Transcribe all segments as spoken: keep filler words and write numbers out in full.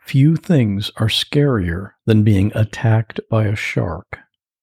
Few things are scarier than being attacked by a shark.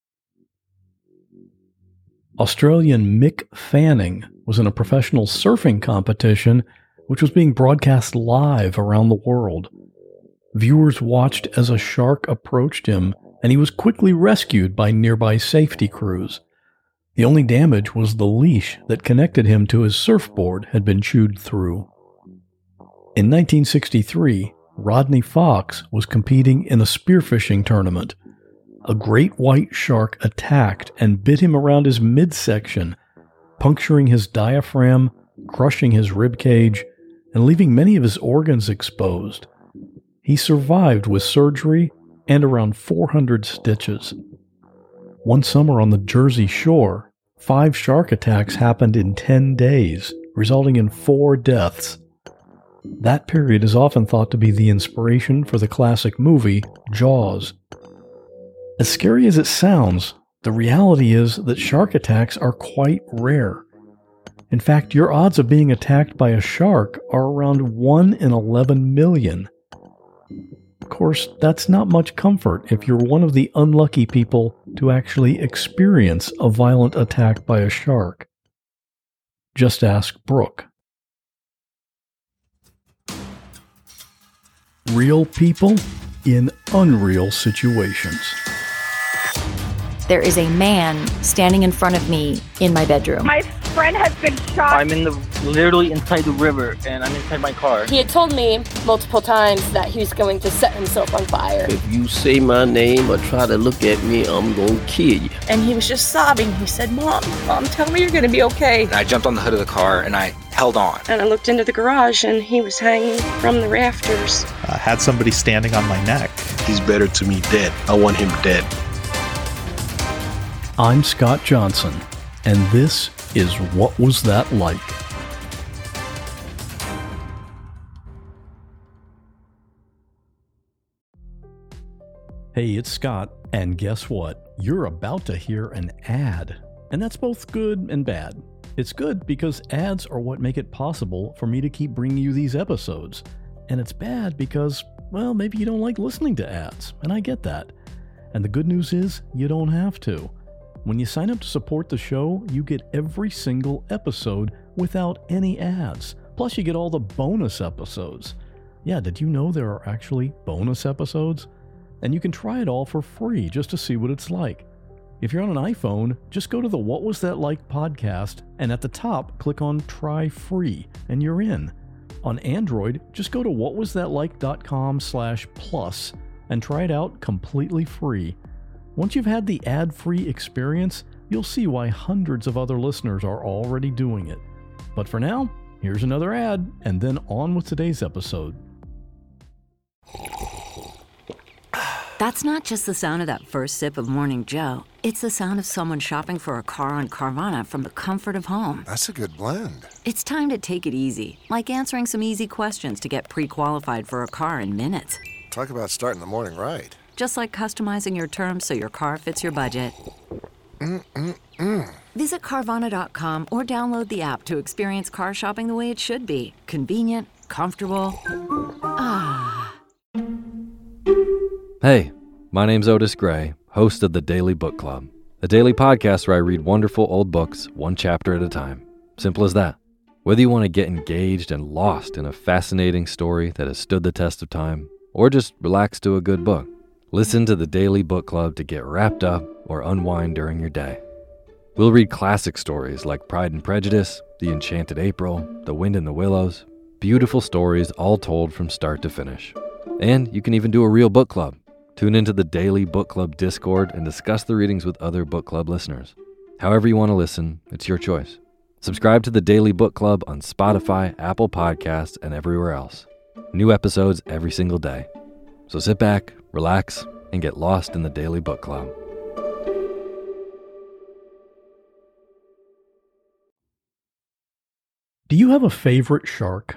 Australian Mick Fanning was in a professional surfing competition which was being broadcast live around the world. Viewers watched as a shark approached him, and he was quickly rescued by nearby safety crews. The only damage was the leash that connected him to his surfboard had been chewed through. In nineteen sixty-three, Rodney Fox was competing in a spearfishing tournament. A great white shark attacked and bit him around his midsection, puncturing his diaphragm, crushing his ribcage, and leaving many of his organs exposed. He survived with surgery and around four hundred stitches. One summer on the Jersey Shore, five shark attacks happened in ten days, resulting in four deaths. That period is often thought to be the inspiration for the classic movie Jaws. As scary as it sounds, the reality is that shark attacks are quite rare. In fact, your odds of being attacked by a shark are around one in eleven million. Of course, that's not much comfort if you're one of the unlucky people to actually experience a violent attack by a shark. Just ask Brooke. Real people in unreal situations. There is a man standing in front of me in my bedroom. My friend has been shot. I'm in the literally inside the river, and I'm inside my car. He had told me multiple times that he was going to set himself on fire. If you say my name or try to look at me, I'm going to kill you. And he was just sobbing. He said, Mom, Mom, tell me you're going to be okay. And I jumped on the hood of the car, and I held on. And I looked into the garage, and he was hanging from the rafters. I had somebody standing on my neck. He's better to me dead. I want him dead. I'm Scott Johnson, and this is What Was That Like? Hey, it's Scott, and guess what? You're about to hear an ad, and that's both good and bad. It's good because ads are what make it possible for me to keep bringing you these episodes, and it's bad because, well, maybe you don't like listening to ads, and I get that. And the good news is, you don't have to. When you sign up to support the show, you get every single episode without any ads. Plus, you get all the bonus episodes. Yeah, did you know there are actually bonus episodes? And you can try it all for free just to see what it's like. If you're on an iPhone, just go to the What Was That Like podcast, and at the top, click on Try Free, and you're in. On Android, just go to whatwasthatlike.com slash plus and try it out completely free. Once you've had the ad-free experience, you'll see why hundreds of other listeners are already doing it. But for now, here's another ad, and then on with today's episode. That's not just the sound of that first sip of Morning Joe. It's the sound of someone shopping for a car on Carvana from the comfort of home. That's a good blend. It's time to take it easy, like answering some easy questions to get pre-qualified for a car in minutes. Talk about starting the morning right. Just like customizing your terms so your car fits your budget. Mm-mm-mm. Visit Carvana dot com or download the app to experience car shopping the way it should be. Convenient, comfortable. Ah. Hey, my name's Otis Gray, host of the Daily Book Club, a daily podcast where I read wonderful old books one chapter at a time. Simple as that. Whether you want to get engaged and lost in a fascinating story that has stood the test of time, or just relax to a good book, listen to the Daily Book Club to get wrapped up or unwind during your day. We'll read classic stories like Pride and Prejudice, The Enchanted April, The Wind in the Willows, beautiful stories all told from start to finish. And you can even do a real book club. Tune into the Daily Book Club Discord and discuss the readings with other book club listeners. However you want to listen, it's your choice. Subscribe to the Daily Book Club on Spotify, Apple Podcasts, and everywhere else. New episodes every single day. So sit back, relax, and get lost in the Daily Book Club. Do you have a favorite shark?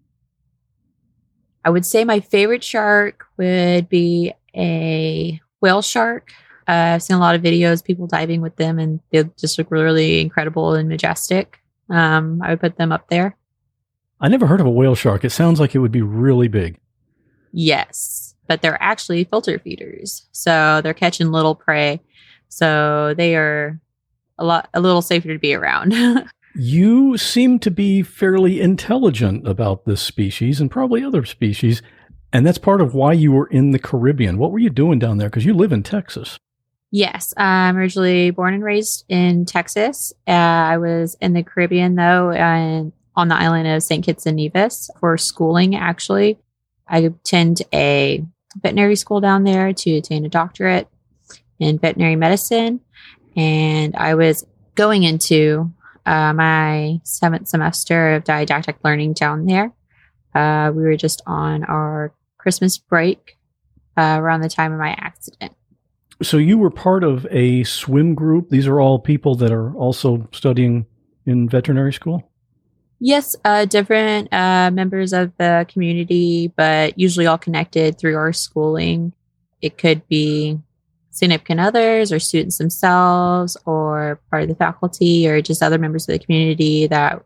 I would say my favorite shark would be a whale shark. Uh, I've seen a lot of videos, people diving with them, and they just look really incredible and majestic. Um, I would put them up there. I never heard of a whale shark. It sounds like it would be really big. Yes, but they're actually filter feeders. So they're catching little prey. So they are a lot, a little safer to be around. You seem to be fairly intelligent about this species and probably other species. And that's part of why you were in the Caribbean. What were you doing down there? Because you live in Texas. Yes, I'm originally born and raised in Texas. Uh, I was in the Caribbean, though, and on the island of Saint Kitts and Nevis for schooling, actually. I attend a veterinary school down there to attain a doctorate in veterinary medicine. And I was going into uh, my seventh semester of didactic learning down there. Uh, we were just on our Christmas break uh, around the time of my accident. So you were part of a swim group. These are all people that are also studying in veterinary school? Yes, uh, different uh, members of the community, but usually all connected through our schooling. It could be significant others or students themselves or part of the faculty or just other members of the community that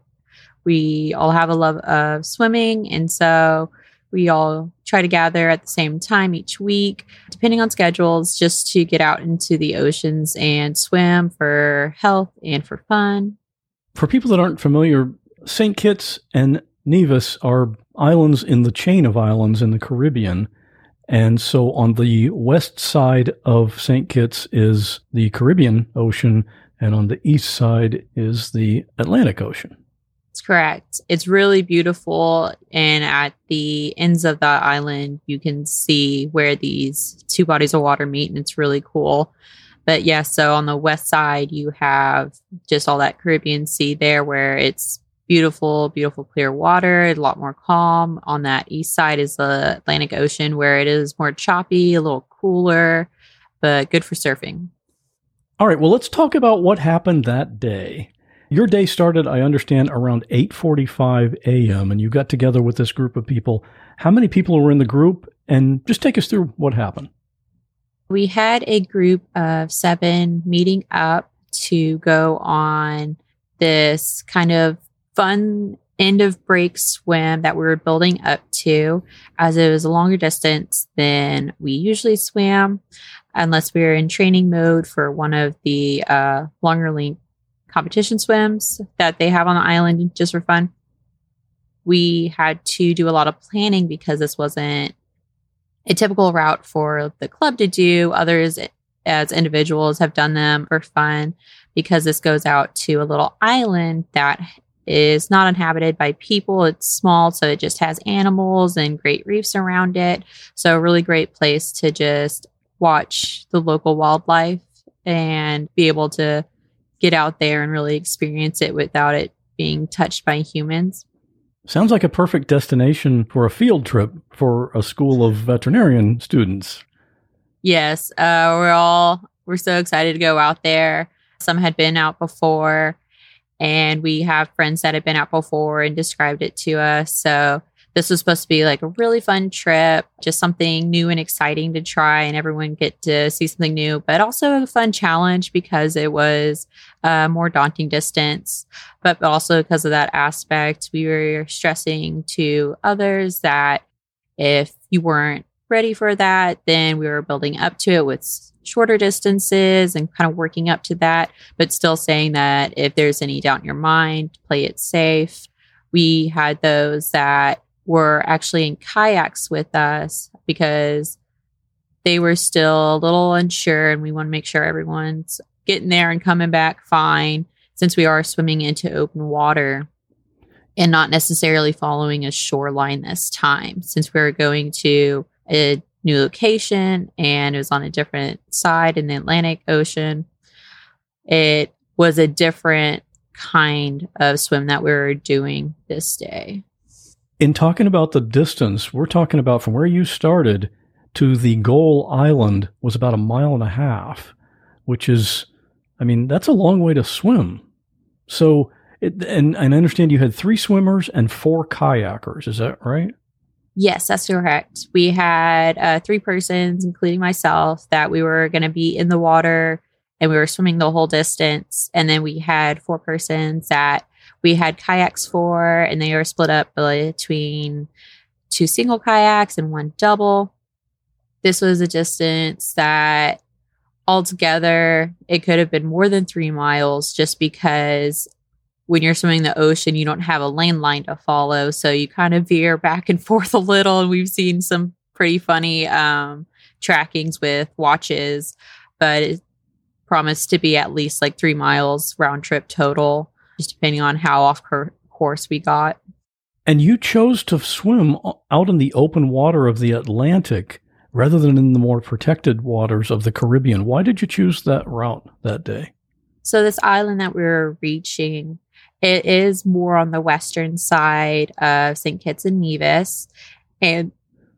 we all have a love of swimming. And so we all try to gather at the same time each week, depending on schedules, just to get out into the oceans and swim for health and for fun. For people that aren't familiar, Saint Kitts and Nevis are islands in the chain of islands in the Caribbean. And so on the west side of Saint Kitts is the Caribbean Ocean, and on the east side is the Atlantic Ocean. That's correct. It's really beautiful. And at the ends of the island, you can see where these two bodies of water meet, and it's really cool. But yeah, so on the west side, you have just all that Caribbean Sea there where it's beautiful, beautiful clear water, a lot more calm. On that east side is the Atlantic Ocean where it is more choppy, a little cooler, but good for surfing. All right, well, let's talk about what happened that day. Your day started, I understand, around eight forty-five a.m., and you got together with this group of people. How many people were in the group? And just take us through what happened. We had a group of seven meeting up to go on this kind of fun end of break swim that we were building up to, as it was a longer distance than we usually swim, unless we were in training mode for one of the uh, longer length competition swims that they have on the island just for fun. We had to do a lot of planning because this wasn't a typical route for the club to do. Others as individuals have done them for fun because this goes out to a little island that is not inhabited by people. It's small, so it just has animals and great reefs around it. So a really great place to just watch the local wildlife and be able to get out there and really experience it without it being touched by humans. Sounds like a perfect destination for a field trip for a school of veterinarian students. Yes, uh, we're all, we're so excited to go out there. Some had been out before, and we have friends that have been out before and described it to us. So this was supposed to be like a really fun trip, just something new and exciting to try, and everyone get to see something new, but also a fun challenge because it was a more daunting distance. But also because of that aspect, we were stressing to others that if you weren't ready for that, then we were building up to it with shorter distances and kind of working up to that, but still saying that if there's any doubt in your mind, play it safe. We had those that were actually in kayaks with us because they were still a little unsure, and we want to make sure everyone's getting there and coming back fine, since we are swimming into open water and not necessarily following a shoreline this time, since we were going to a new location and it was on a different side in the Atlantic Ocean. It was a different kind of swim that we were doing this day. In talking about the distance, we're talking about from where you started to the goal island was about a mile and a half, which is, I mean, that's a long way to swim. So, it, and, and I understand you had three swimmers and four kayakers. Is that right? Yes, that's correct. We had uh, three persons, including myself, that we were going to be in the water and we were swimming the whole distance. And then we had four persons that we had kayaks for, and they were split up between two single kayaks and one double. This was a distance that altogether, it could have been more than three miles just because when you're swimming the ocean, you don't have a lane line to follow. So you kind of veer back and forth a little. And we've seen some pretty funny um, trackings with watches, but it promised to be at least like three miles round trip total, just depending on how off cur- course we got. And you chose to swim out in the open water of the Atlantic rather than in the more protected waters of the Caribbean. Why did you choose that route that day? So this island that we were reaching, it is more on the western side of Saint Kitts and Nevis. And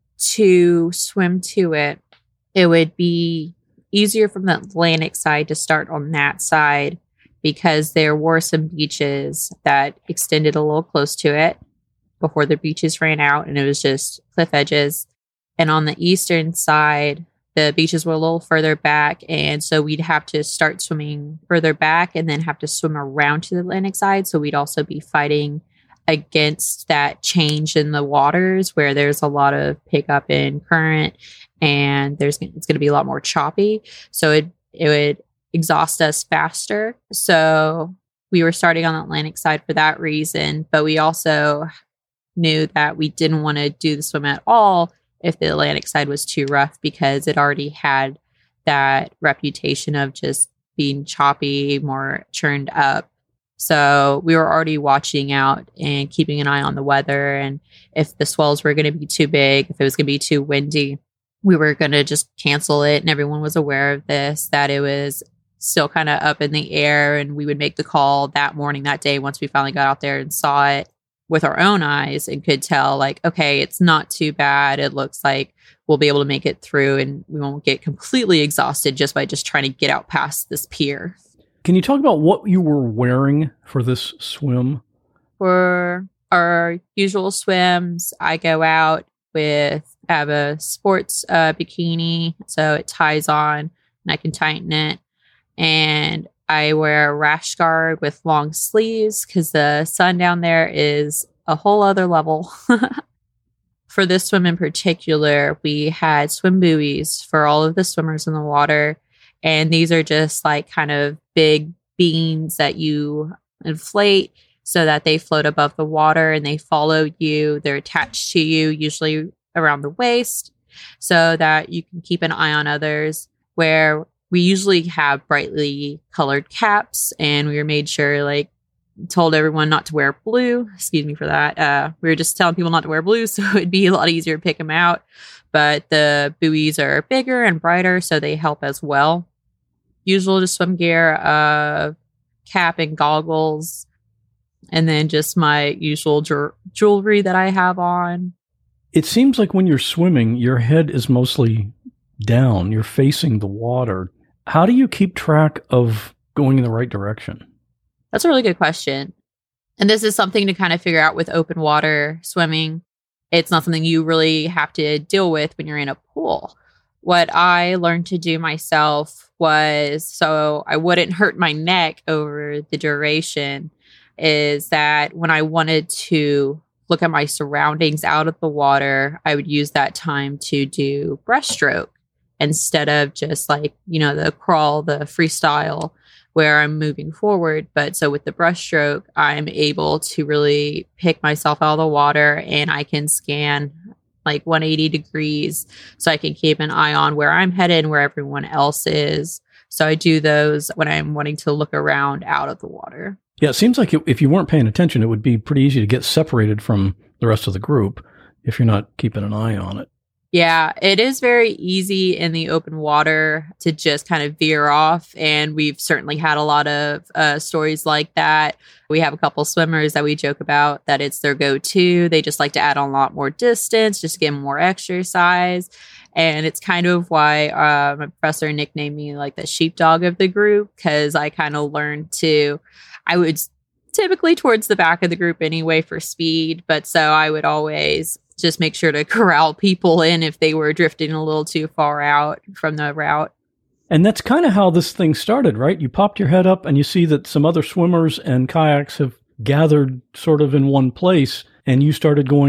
to swim to it, it would be easier from the Atlantic side to start on that side because there were some beaches that extended a little close to it before the beaches ran out, and it was just cliff edges. And on the eastern side, the beaches were a little further back. And so we'd have to start swimming further back and then have to swim around to the Atlantic side. So we'd also be fighting against that change in the waters where there's a lot of pickup in current and there's it's going to be a lot more choppy. So it, it would exhaust us faster. So we were starting on the Atlantic side for that reason. But we also knew that we didn't want to do the swim at all if the Atlantic side was too rough because it already had that reputation of just being choppy, more churned up. So we were already watching out and keeping an eye on the weather. And if the swells were going to be too big, if it was going to be too windy, we were going to just cancel it. And everyone was aware of this, that it was still kind of up in the air. And we would make the call that morning, that day, once we finally got out there and saw it with our own eyes and could tell like, okay, it's not too bad. It looks like we'll be able to make it through and we won't get completely exhausted just by just trying to get out past this pier. Can you talk about what you were wearing for this swim? For our usual swims, I go out with, I have a sports uh, bikini, so it ties on and I can tighten it. And I wear a rash guard with long sleeves because the sun down there is a whole other level. For this swim in particular, we had swim buoys for all of the swimmers in the water. And these are just like kind of big beans that you inflate so that they float above the water and they follow you. They're attached to you, usually around the waist, so that you can keep an eye on others. Where we usually have brightly colored caps, and we were made sure, like, told everyone not to wear blue. Excuse me for that. Uh, we were just telling people not to wear blue, so it'd be a lot easier to pick them out. But the buoys are bigger and brighter, so they help as well. Usual just swim gear, uh, cap and goggles, and then just my usual ju- jewelry that I have on. It seems like when you're swimming, your head is mostly down. You're facing the water. How do you keep track of going in the right direction? That's a really good question. And this is something to kind of figure out with open water swimming. It's not something you really have to deal with when you're in a pool. What I learned to do myself was, so I wouldn't hurt my neck over the duration, is that when I wanted to look at my surroundings out of the water, I would use that time to do breaststroke instead of just like, you know, the crawl, the freestyle where I'm moving forward. But so with the breaststroke, I'm able to really pick myself out of the water and I can scan like one hundred eighty degrees so I can keep an eye on where I'm headed and where everyone else is. So I do those when I'm wanting to look around out of the water. Yeah, it seems like if you weren't paying attention, it would be pretty easy to get separated from the rest of the group if you're not keeping an eye on it. Yeah, it is very easy in the open water to just kind of veer off. And we've certainly had a lot of uh, stories like that. We have a couple swimmers that we joke about that it's their go-to. They just like to add on a lot more distance, just to get more exercise. And it's kind of why uh, my professor nicknamed me like the sheepdog of the group, because I kind of learned to, I would typically towards the back of the group anyway for speed. But so I would always just make sure to corral people in if they were drifting a little too far out from the route. And that's kind of how this thing started, right? You popped your head up and you see that some other swimmers and kayaks have gathered sort of in one place, and you started going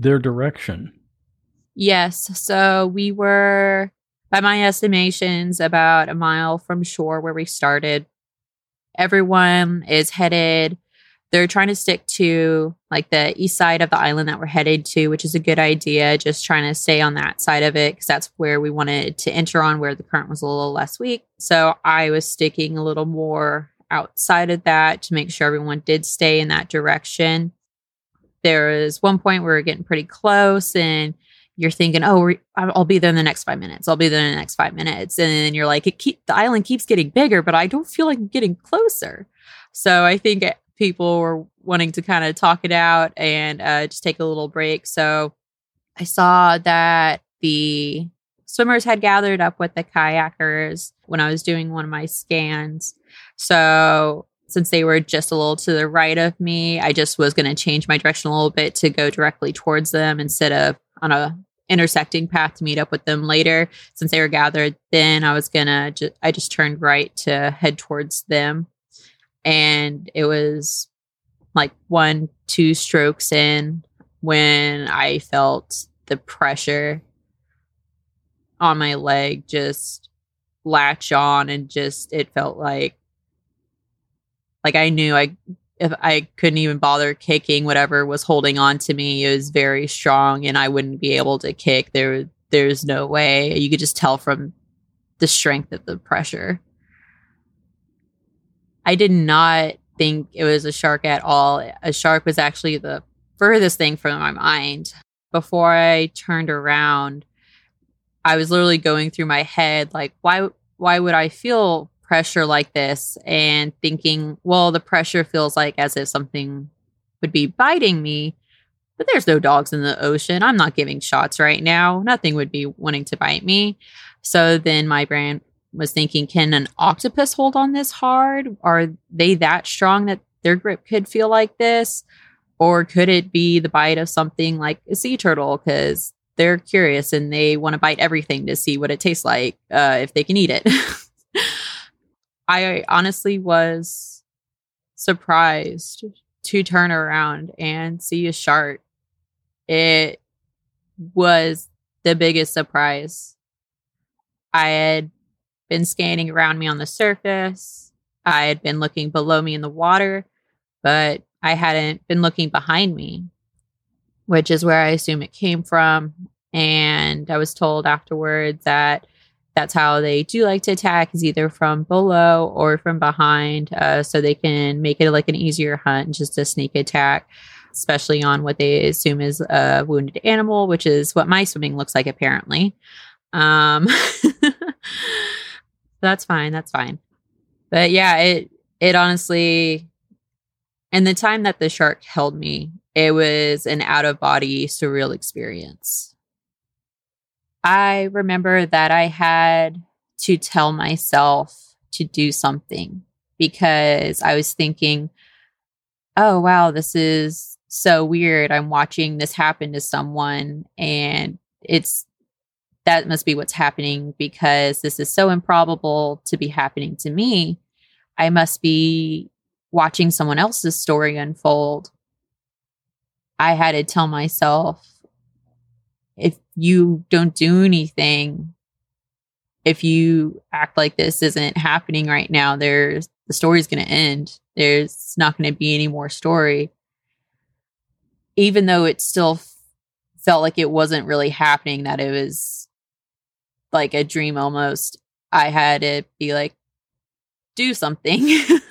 their direction? Yes. So we were, by my estimations, about a mile from shore where we started. Everyone is headed, they're trying to stick to like the east side of the island that we're headed to, which is a good idea. Just trying to stay on that side of it because that's where we wanted to enter on, where the current was a little less weak. So I was sticking a little more outside of that to make sure everyone did stay in that direction. There is one point where we're getting pretty close and you're thinking, oh, we're, I'll be there in the next five minutes. I'll be there in the next five minutes. And then you're like, it keep, the island keeps getting bigger, but I don't feel like I'm getting closer. So I think people were wanting to kind of talk it out and uh, just take a little break. So I saw that the swimmers had gathered up with the kayakers when I was doing one of my scans. So since they were just a little to the right of me, I just was going to change my direction a little bit to go directly towards them instead of on a intersecting path to meet up with them later. Since they were gathered, then I was going to, ju- I just turned right to head towards them. And it was like one, two strokes in when I felt the pressure on my leg just latch on, and just, it felt like, like I knew I, if I couldn't even bother kicking whatever was holding on to me, it was very strong and I wouldn't be able to kick. There, there's no way. You could just tell from the strength of the pressure. I did not think it was a shark at all. A shark was actually the furthest thing from my mind. Before I turned around, I was literally going through my head, like, why, why would I feel pressure like this? And thinking, well, the pressure feels like as if something would be biting me, but there's no dogs in the ocean. I'm not giving shots right now. Nothing would be wanting to bite me. So then my brain was thinking, can an octopus hold on this hard? Are they that strong that their grip could feel like this? Or could it be the bite of something like a sea turtle? Because they're curious and they want to bite everything to see what it tastes like, uh, if they can eat it. I honestly was surprised to turn around and see a shark. It was the biggest surprise. I had been scanning around me on the surface. I had been looking below me in the water, but I hadn't been looking behind me, which is where I assume it came from. And I was told afterwards that that's how they do like to attack, is either from below or from behind, uh, so they can make it like an easier hunt, just a sneak attack, especially on what they assume is a wounded animal, which is what my swimming looks like apparently. Um, that's fine. That's fine. But yeah, it, it honestly, and the time that the shark held me, it was an out of body surreal experience. I remember that I had to tell myself to do something because I was thinking, oh, wow, this is so weird. I'm watching this happen to someone and it's, that must be what's happening because this is so improbable to be happening to me. I must be watching someone else's story unfold. I had to tell myself, if you don't do anything, if you act like this isn't happening right now, there's the story's going to end. There's not going to be any more story. Even though it still f- felt like it wasn't really happening, that it was like a dream almost, I had to be like, do something.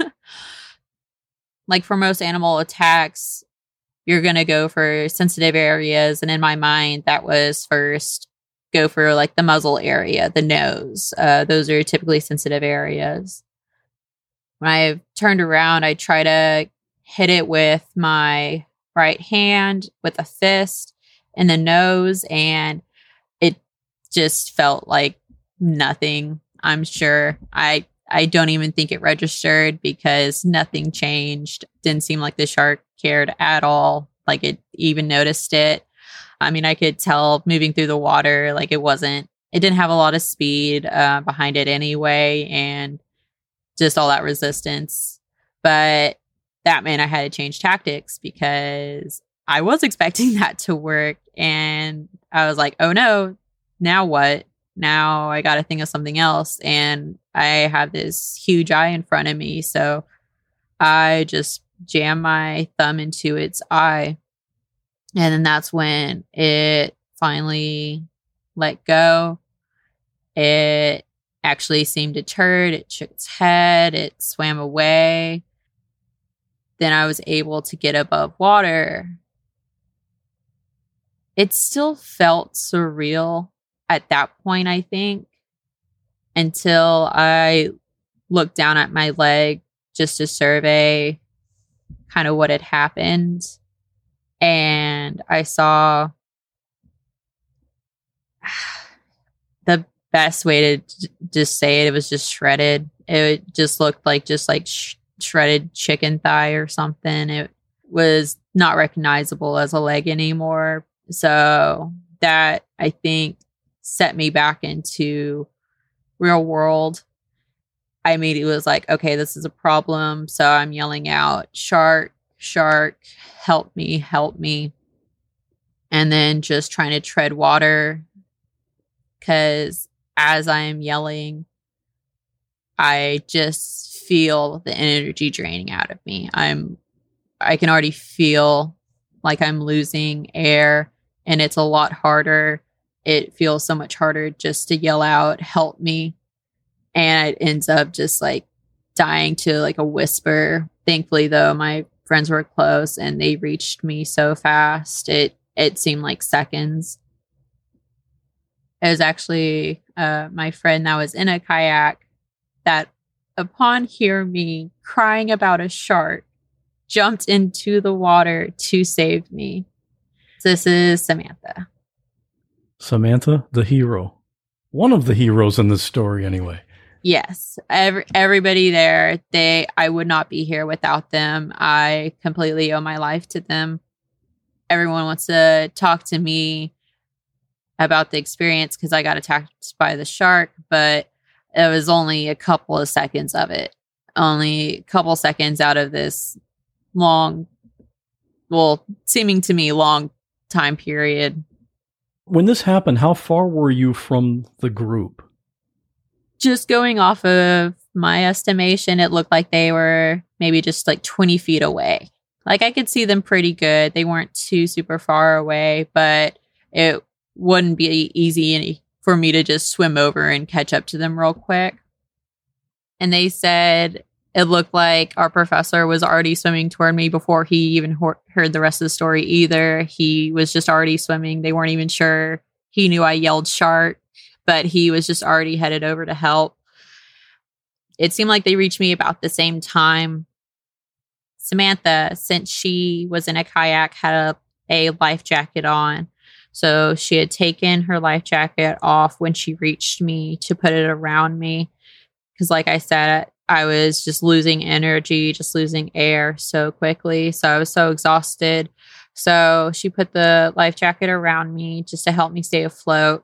Like for most animal attacks, you're going to go for sensitive areas. And in my mind, that was first go for like the muzzle area, the nose. Uh, those are typically sensitive areas. When I turned around, I try to hit it with my right hand with a fist in the nose. And it just felt like nothing. I'm sure I I don't even think it registered because nothing changed. Didn't seem like the shark cared at all. Like it even noticed it. I mean, I could tell moving through the water, like it wasn't, it didn't have a lot of speed uh, behind it anyway. And just all that resistance. But that meant I had to change tactics because I was expecting that to work. And I was like, oh no, now what? Now I got to think of something else. And I have this huge eye in front of me. So I just jammed my thumb into its eye. And then that's when it finally let go. It actually seemed deterred. It shook its head. It swam away. Then I was able to get above water. It still felt surreal at that point, I think, until I looked down at my leg just to survey kind of what had happened. And I saw the best way to j- just say it, it was just shredded. It just looked like just like sh- shredded chicken thigh or something. It was not recognizable as a leg anymore. So that, I think, set me back into real world. I immediately was like, okay, this is a problem. So I'm yelling out, shark, shark, help me, help me. And then just trying to tread water, because as I am yelling, I just feel the energy draining out of me. I'm, I can already feel like I'm losing air, and it's a lot harder. It feels so much harder just to yell out, help me. And it ends up just like dying to like a whisper. Thankfully, though, my friends were close and they reached me so fast. It, it seemed like seconds. It was actually uh, my friend that was in a kayak that, upon hearing me crying about a shark, jumped into the water to save me. This is Samantha. Samantha, the hero. One of the heroes in this story, anyway. Yes. Every, everybody there, they, I would not be here without them. I completely owe my life to them. Everyone wants to talk to me about the experience because I got attacked by the shark, but it was only a couple of seconds of it. Only a couple seconds out of this long, well, seeming to me long time period. When this happened, how far were you from the group? Just going off of my estimation, it looked like they were maybe just like twenty feet away. Like I could see them pretty good. They weren't too super far away, but it wouldn't be easy any, for me to just swim over and catch up to them real quick. And they said it looked like our professor was already swimming toward me before he even ho- heard the rest of the story either. He was just already swimming. They weren't even sure. He knew I yelled shark, but he was just already headed over to help. It seemed like they reached me about the same time. Samantha, since she was in a kayak, had a, a life jacket on. So she had taken her life jacket off when she reached me to put it around me. Because like I said, I was just losing energy, just losing air so quickly. So I was so exhausted. So she put the life jacket around me just to help me stay afloat.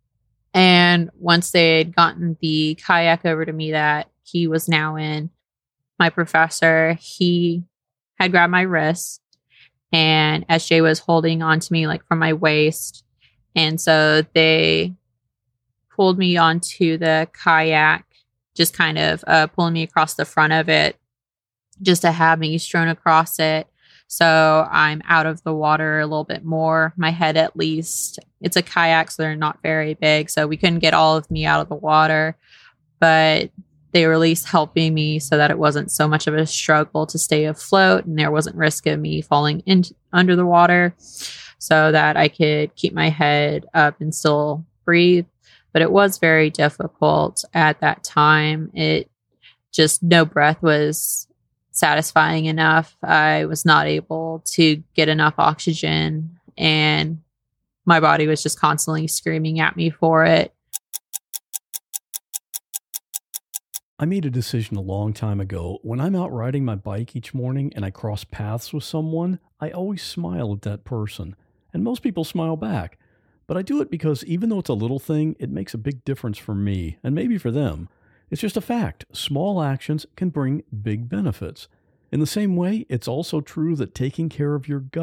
And once they had gotten the kayak over to me that he was now in, my professor, he had grabbed my wrist, and S J was holding on to me like from my waist. And so they pulled me onto the kayak, just kind of uh, pulling me across the front of it, just to have me strewn across it. So I'm out of the water a little bit more, my head at least. It's a kayak, so they're not very big. So we couldn't get all of me out of the water, but they were at least helping me so that it wasn't so much of a struggle to stay afloat, and there wasn't risk of me falling in under the water, so that I could keep my head up and still breathe. But it was very difficult at that time. It just, no breath was satisfying enough. I was not able to get enough oxygen, and my body was just constantly screaming at me for it. I made a decision a long time ago. When I'm out riding my bike each morning and I cross paths with someone, I always smile at that person. And most people smile back. But I do it because even though it's a little thing, it makes a big difference for me, and maybe for them. It's just a fact. Small actions can bring big benefits. In the same way, it's also true that taking care of your gut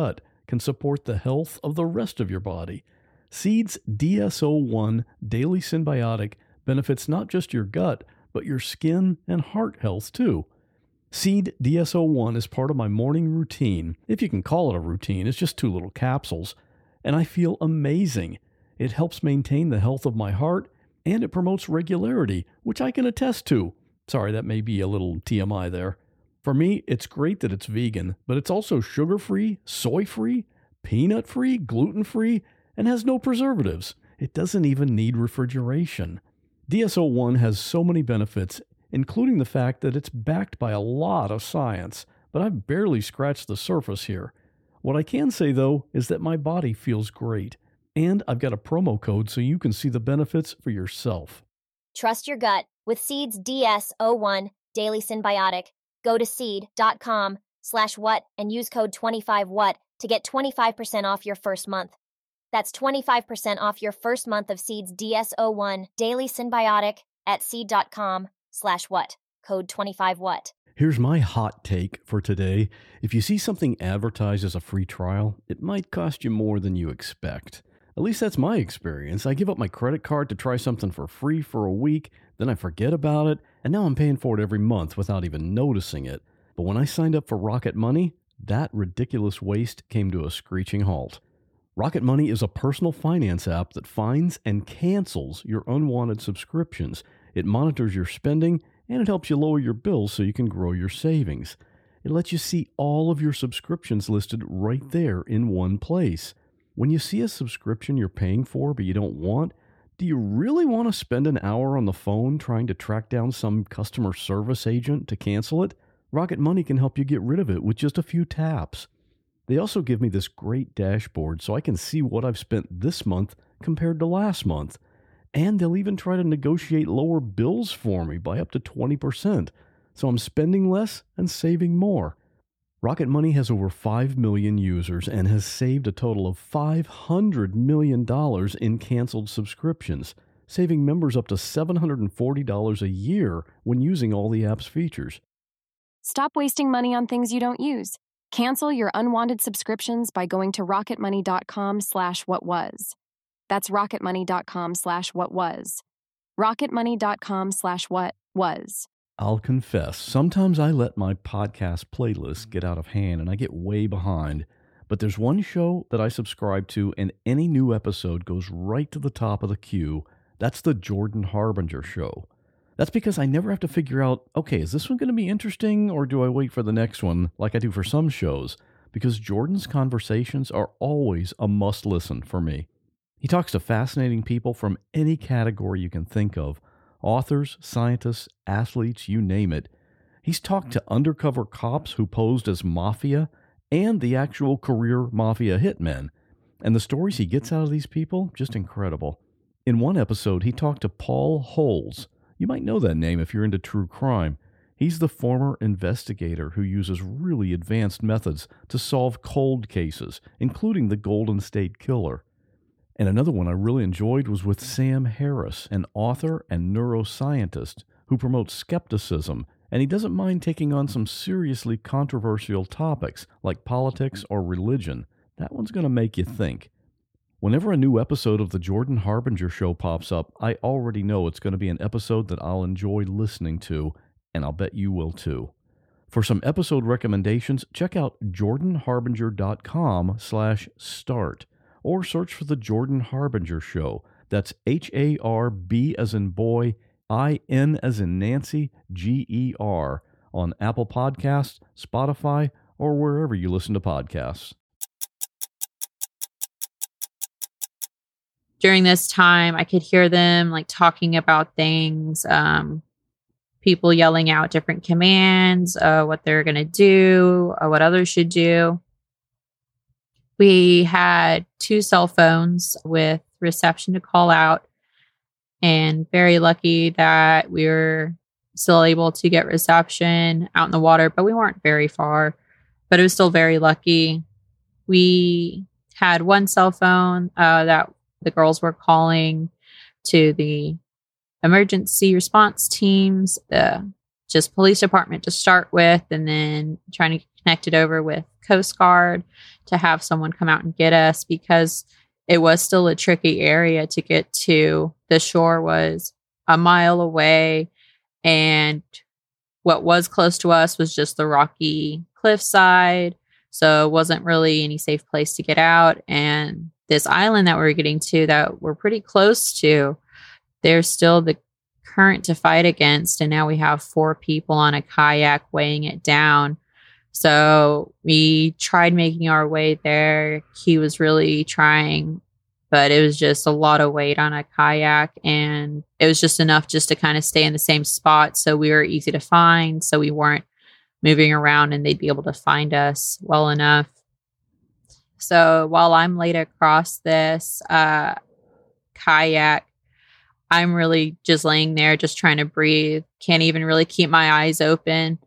can support the health of the rest of your body. Seed's D S O one Daily Synbiotic benefits not just your gut, but your skin and heart health too. Seed D S O one is part of my morning routine. If you can call it a routine, it's just two little capsules. And I feel amazing. It helps maintain the health of my heart, and it promotes regularity, which I can attest to. Sorry, that may be a little T M I there. For me, it's great that it's vegan, but it's also sugar-free, soy-free, peanut-free, gluten-free, and has no preservatives. It doesn't even need refrigeration. D S O one has so many benefits, including the fact that it's backed by a lot of science, but I've barely scratched the surface here. What I can say, though, is that my body feels great, and I've got a promo code so you can see the benefits for yourself. Trust your gut with Seed's D S O one Daily Synbiotic. Go to seed.com slash what and use code twenty-five what to get twenty-five percent off your first month. That's twenty-five percent off your first month of Seed's D S O one Daily Synbiotic at seed.com slash what. Code twenty-five what. Here's my hot take for today. If you see something advertised as a free trial, it might cost you more than you expect. At least that's my experience. I give up my credit card to try something for free for a week, then I forget about it, and now I'm paying for it every month without even noticing it. But when I signed up for Rocket Money, that ridiculous waste came to a screeching halt. Rocket Money is a personal finance app that finds and cancels your unwanted subscriptions. It monitors your spending, and it helps you lower your bills so you can grow your savings. It lets you see all of your subscriptions listed right there in one place. When you see a subscription you're paying for but you don't want, do you really want to spend an hour on the phone trying to track down some customer service agent to cancel it? Rocket Money can help you get rid of it with just a few taps. They also give me this great dashboard so I can see what I've spent this month compared to last month. And they'll even try to negotiate lower bills for me by up to twenty percent. So I'm spending less and saving more. Rocket Money has over five million users and has saved a total of five hundred million dollars in canceled subscriptions, saving members up to seven hundred forty dollars a year when using all the app's features. Stop wasting money on things you don't use. Cancel your unwanted subscriptions by going to rocketmoney.com slash what was. That's rocketmoney.com slash what was. rocketmoney.com slash what was. I'll confess, sometimes I let my podcast playlist get out of hand and I get way behind. But there's one show that I subscribe to and any new episode goes right to the top of the queue. That's the Jordan Harbinger Show. That's because I never have to figure out, okay, is this one going to be interesting or do I wait for the next one like I do for some shows? Because Jordan's conversations are always a must listen for me. He talks to fascinating people from any category you can think of. Authors, scientists, athletes, you name it. He's talked to undercover cops who posed as mafia and the actual career mafia hitmen. And the stories he gets out of these people, just incredible. In one episode, he talked to Paul Holes. You might know that name if you're into true crime. He's the former investigator who uses really advanced methods to solve cold cases, including the Golden State Killer. And another one I really enjoyed was with Sam Harris, an author and neuroscientist who promotes skepticism, and he doesn't mind taking on some seriously controversial topics like politics or religion. That one's going to make you think. Whenever a new episode of the Jordan Harbinger Show pops up, I already know it's going to be an episode that I'll enjoy listening to, and I'll bet you will too. For some episode recommendations, check out jordanharbinger.com slash start. Or search for The Jordan Harbinger Show. That's H A R B as in boy, I N as in Nancy, G E R on Apple Podcasts, Spotify, or wherever you listen to podcasts. During this time, I could hear them like talking about things, um, people yelling out different commands, uh, what they're going to do, uh, what others should do. We had two cell phones with reception to call out, and very lucky that we were still able to get reception out in the water, but we weren't very far, but it was still very lucky. We had one cell phone uh, that the girls were calling to the emergency response teams, the just police department to start with, and then trying to connect it over with Coast Guard to have someone come out and get us, because it was still a tricky area to get to. The shore was a mile away, and what was close to us was just the rocky cliffside. So it wasn't really any safe place to get out. And this island that we were getting to that we're pretty close to, there's still the current to fight against. And now we have four people on a kayak weighing it down. So we tried making our way there. He was really trying, but it was just a lot of weight on a kayak. And it was just enough just to kind of stay in the same spot. So we were easy to find. So we weren't moving around and they'd be able to find us well enough. So while I'm laid across this uh, kayak, I'm really just laying there, just trying to breathe. Can't even really keep my eyes open.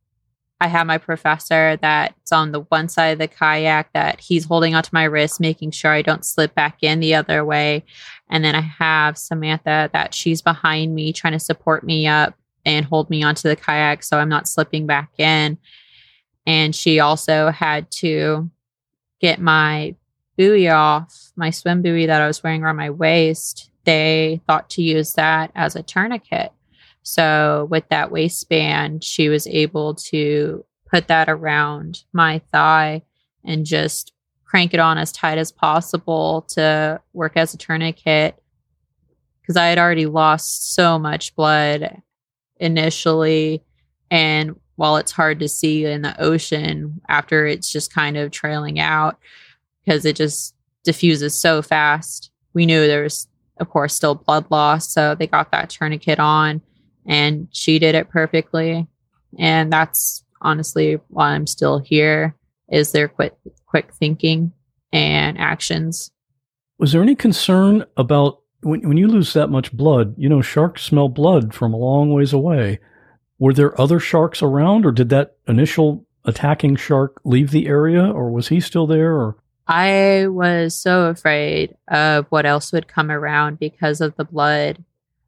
I have my professor that's on the one side of the kayak that he's holding onto my wrist, making sure I don't slip back in the other way. And then I have Samantha that she's behind me, trying to support me up and hold me onto the kayak so I'm not slipping back in. And she also had to get my buoy off, my swim buoy that I was wearing around my waist. They thought to use that as a tourniquet. So with that waistband, she was able to put that around my thigh and just crank it on as tight as possible to work as a tourniquet, because I had already lost so much blood initially. And while it's hard to see in the ocean after it's just kind of trailing out because it just diffuses so fast, we knew there was, of course, still blood loss. So they got that tourniquet on and she did it perfectly. And that's honestly why I'm still here, is their quick, quick thinking and actions. Was there any concern about when, when you lose that much blood? You know, sharks smell blood from a long ways away. Were there other sharks around, or did that initial attacking shark leave the area, or was he still there? Or I was so afraid of what else would come around because of the blood.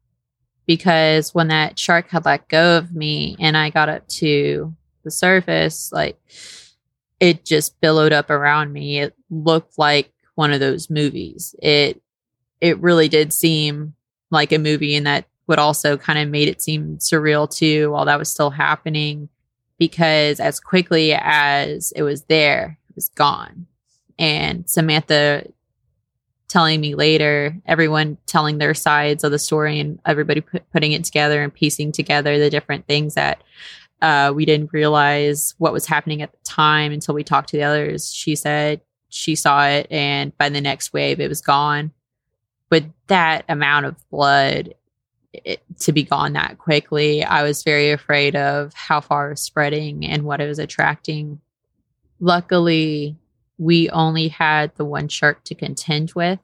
Because when that shark had let go of me and I got up to the surface, like, it just billowed up around me. It looked like one of those movies. It it really did seem like a movie, and that would also kind of made it seem surreal too while that was still happening, because as quickly as it was there, it was gone. And Samantha telling me later, everyone telling their sides of the story and everybody put, putting it together and piecing together the different things that uh, we didn't realize what was happening at the time until we talked to the others. She said she saw it, and by the next wave, it was gone. With that amount of blood, it, to be gone that quickly, I was very afraid of how far it was spreading and what it was attracting. Luckily, we only had the one shark to contend with.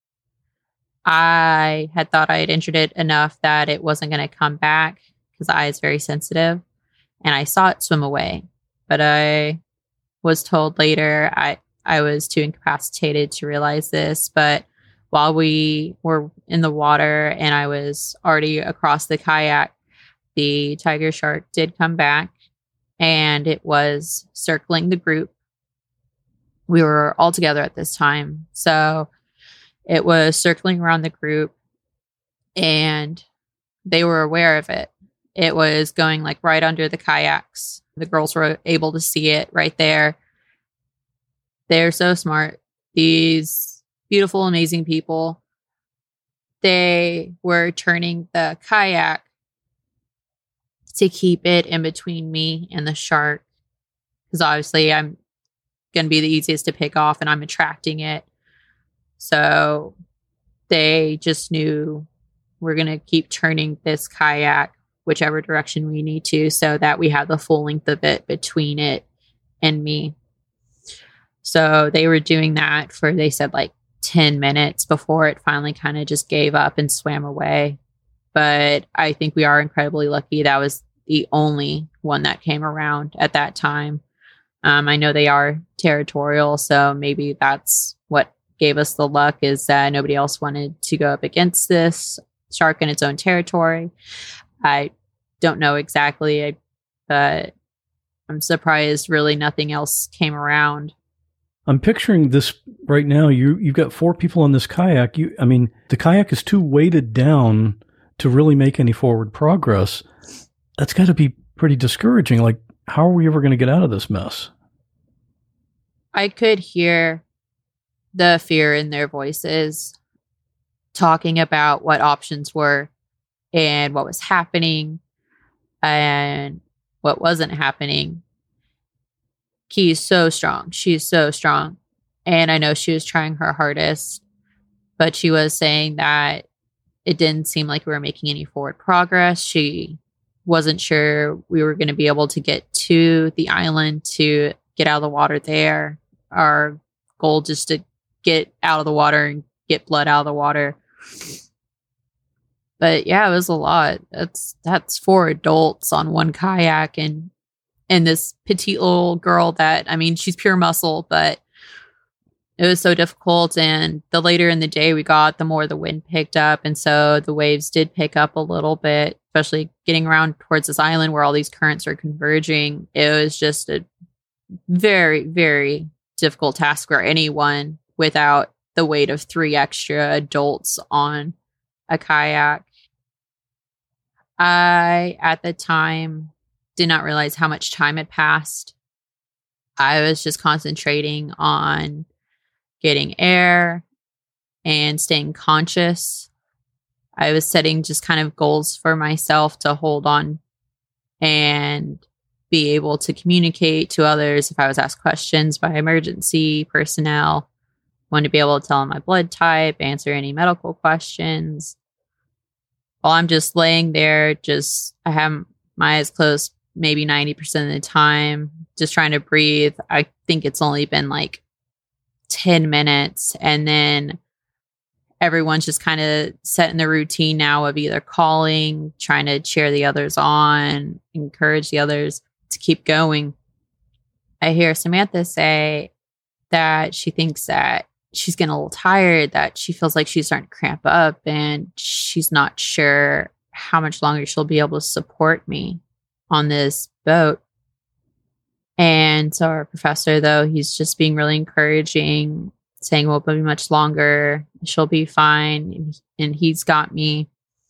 I had thought I had injured it enough that it wasn't going to come back, because the eye is very sensitive, and I saw it swim away. But I was told later I, I was too incapacitated to realize this. But while we were in the water and I was already across the kayak, the tiger shark did come back, and it was circling the group. We were all together at this time. So it was circling around the group, and they were aware of it. It was going like right under the kayaks. The girls were able to see it right there. They're so smart. These beautiful, amazing people. They were turning the kayak to keep it in between me and the shark, because obviously I'm going to be the easiest to pick off and I'm attracting it. So they just knew we're going to keep turning this kayak whichever direction we need to, so that we have the full length of it between it and me. So they were doing that for, they said, like ten minutes before it finally kind of just gave up and swam away. But I think we are incredibly lucky that was the only one that came around at that time. Um, I know they are territorial, so maybe that's what gave us the luck, is that nobody else wanted to go up against this shark in its own territory. I don't know exactly, but I'm surprised really nothing else came around. I'm picturing this right now. You, you've got four people on this kayak. You, I mean, the kayak is too weighted down to really make any forward progress. That's got to be pretty discouraging. Like, how are we ever going to get out of this mess? I could hear the fear in their voices, talking about what options were and what was happening and what wasn't happening. Key's so strong. She's so strong. And I know she was trying her hardest, but she was saying that it didn't seem like we were making any forward progress. She wasn't sure we were going to be able to get to the island to get out of the water there. Our goal just to get out of the water and get blood out of the water. But yeah, it was a lot. That's that's four adults on one kayak and and this petite little girl that, I mean, she's pure muscle, but it was so difficult. And the later in the day we got, the more the wind picked up. And so the waves did pick up a little bit, especially getting around towards this island where all these currents are converging. It was just a very, very difficult task for anyone without the weight of three extra adults on a kayak. I, at the time, did not realize how much time had passed. I was just concentrating on getting air and staying conscious. I was setting just kind of goals for myself to hold on and be able to communicate to others if I was asked questions by emergency personnel. Wanted to be able to tell them my blood type, answer any medical questions. While I'm just laying there, just I have my eyes closed maybe ninety percent of the time, just trying to breathe. I think it's only been like ten minutes. And then everyone's just kind of set in the routine now of either calling, trying to cheer the others on, encourage the others to keep going. I hear Samantha say that she thinks that she's getting a little tired, that she feels like she's starting to cramp up and she's not sure how much longer she'll be able to support me on this boat. And so our professor, though, he's just being really encouraging, saying it won't be much longer, she'll be fine, and, and he's got me.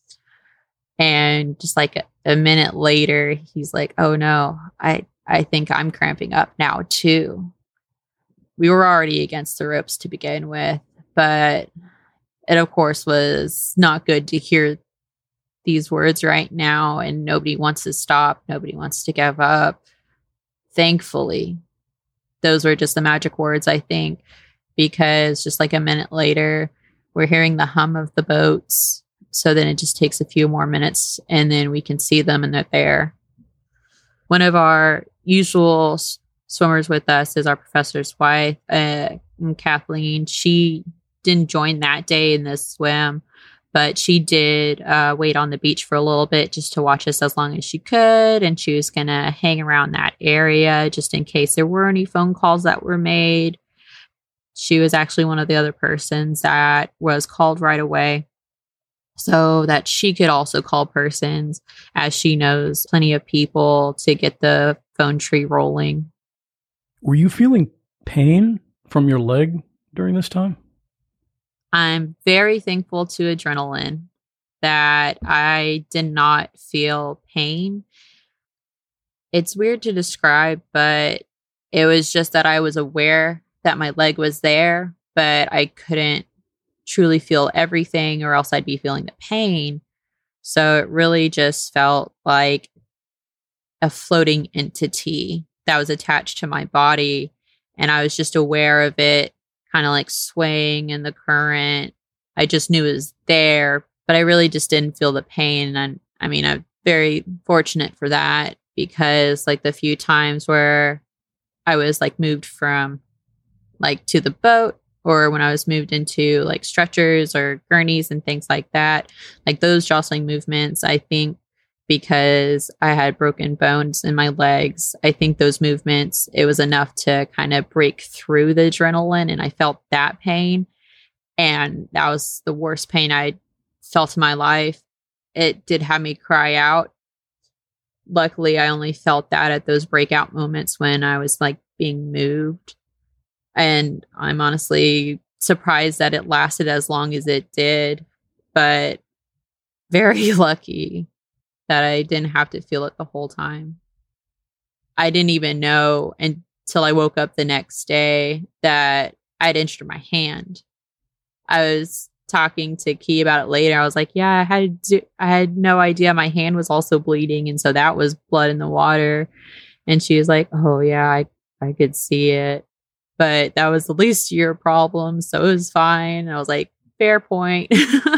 And just like a, a minute later, he's like, oh no, I, I think I'm cramping up now too. We were already against the ropes to begin with, but it of course was not good to hear these words right now, and nobody wants to stop. Nobody wants to give up. Thankfully, those were just the magic words, I think, because just like a minute later, we're hearing the hum of the boats. So then it just takes a few more minutes and then we can see them and they're there. One of our usual s- swimmers with us is our professor's wife, uh, Kathleen. She didn't join that day in this swim, but she did uh, wait on the beach for a little bit just to watch us as long as she could. And she was going to hang around that area just in case there were any phone calls that were made. She was actually one of the other persons that was called right away so that she could also call persons, as she knows plenty of people, to get the phone tree rolling. Were you feeling pain from your leg during this time? I'm very thankful to adrenaline that I did not feel pain. It's weird to describe, but it was just that I was aware that my leg was there, but I couldn't truly feel everything or else I'd be feeling the pain. So it really just felt like a floating entity that was attached to my body. And I was just aware of it kind of like swaying in the current. I just knew it was there, but I really just didn't feel the pain. And I mean, I'm very fortunate for that, because like the few times where I was like moved from like to the boat, or when I was moved into like stretchers or gurneys and things like that, like those jostling movements, I think because I had broken bones in my legs, I think those movements, it was enough to kind of break through the adrenaline, and I felt that pain. And that was the worst pain I felt in my life. It did have me cry out. Luckily, I only felt that at those breakout moments when I was like being moved. And I'm honestly surprised that it lasted as long as it did, but very lucky that I didn't have to feel it the whole time. I didn't even know until I woke up the next day that I'd injured my hand. I was talking to Key about it later. I was like, yeah, I had do- I had no idea my hand was also bleeding. And so that was blood in the water. And she was like, oh yeah, I, I could see it. But that was the least of your problem. So it was fine. And I was like, fair point.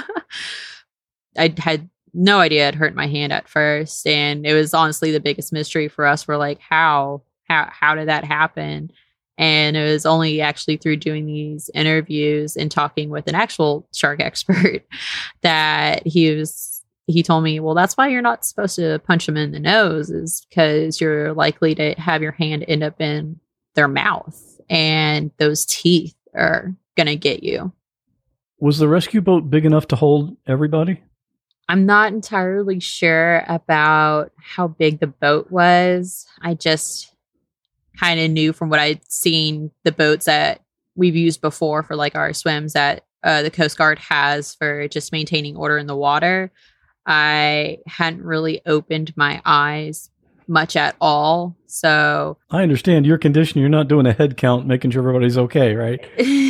I had no idea it hurt my hand at first. And it was honestly the biggest mystery for us. We're like, how, how, how did that happen? And it was only actually through doing these interviews and talking with an actual shark expert that he was, he told me, well, that's why you're not supposed to punch them in the nose, is because you're likely to have your hand end up in their mouth and those teeth are going to get you. Was the rescue boat big enough to hold everybody? I'm not entirely sure about how big the boat was. I just kind of knew from what I'd seen the boats that we've used before for like our swims that uh, the Coast Guard has for just maintaining order in the water. I hadn't really opened my eyes much at all. So I understand your condition. You're not doing a head count, making sure everybody's okay, right?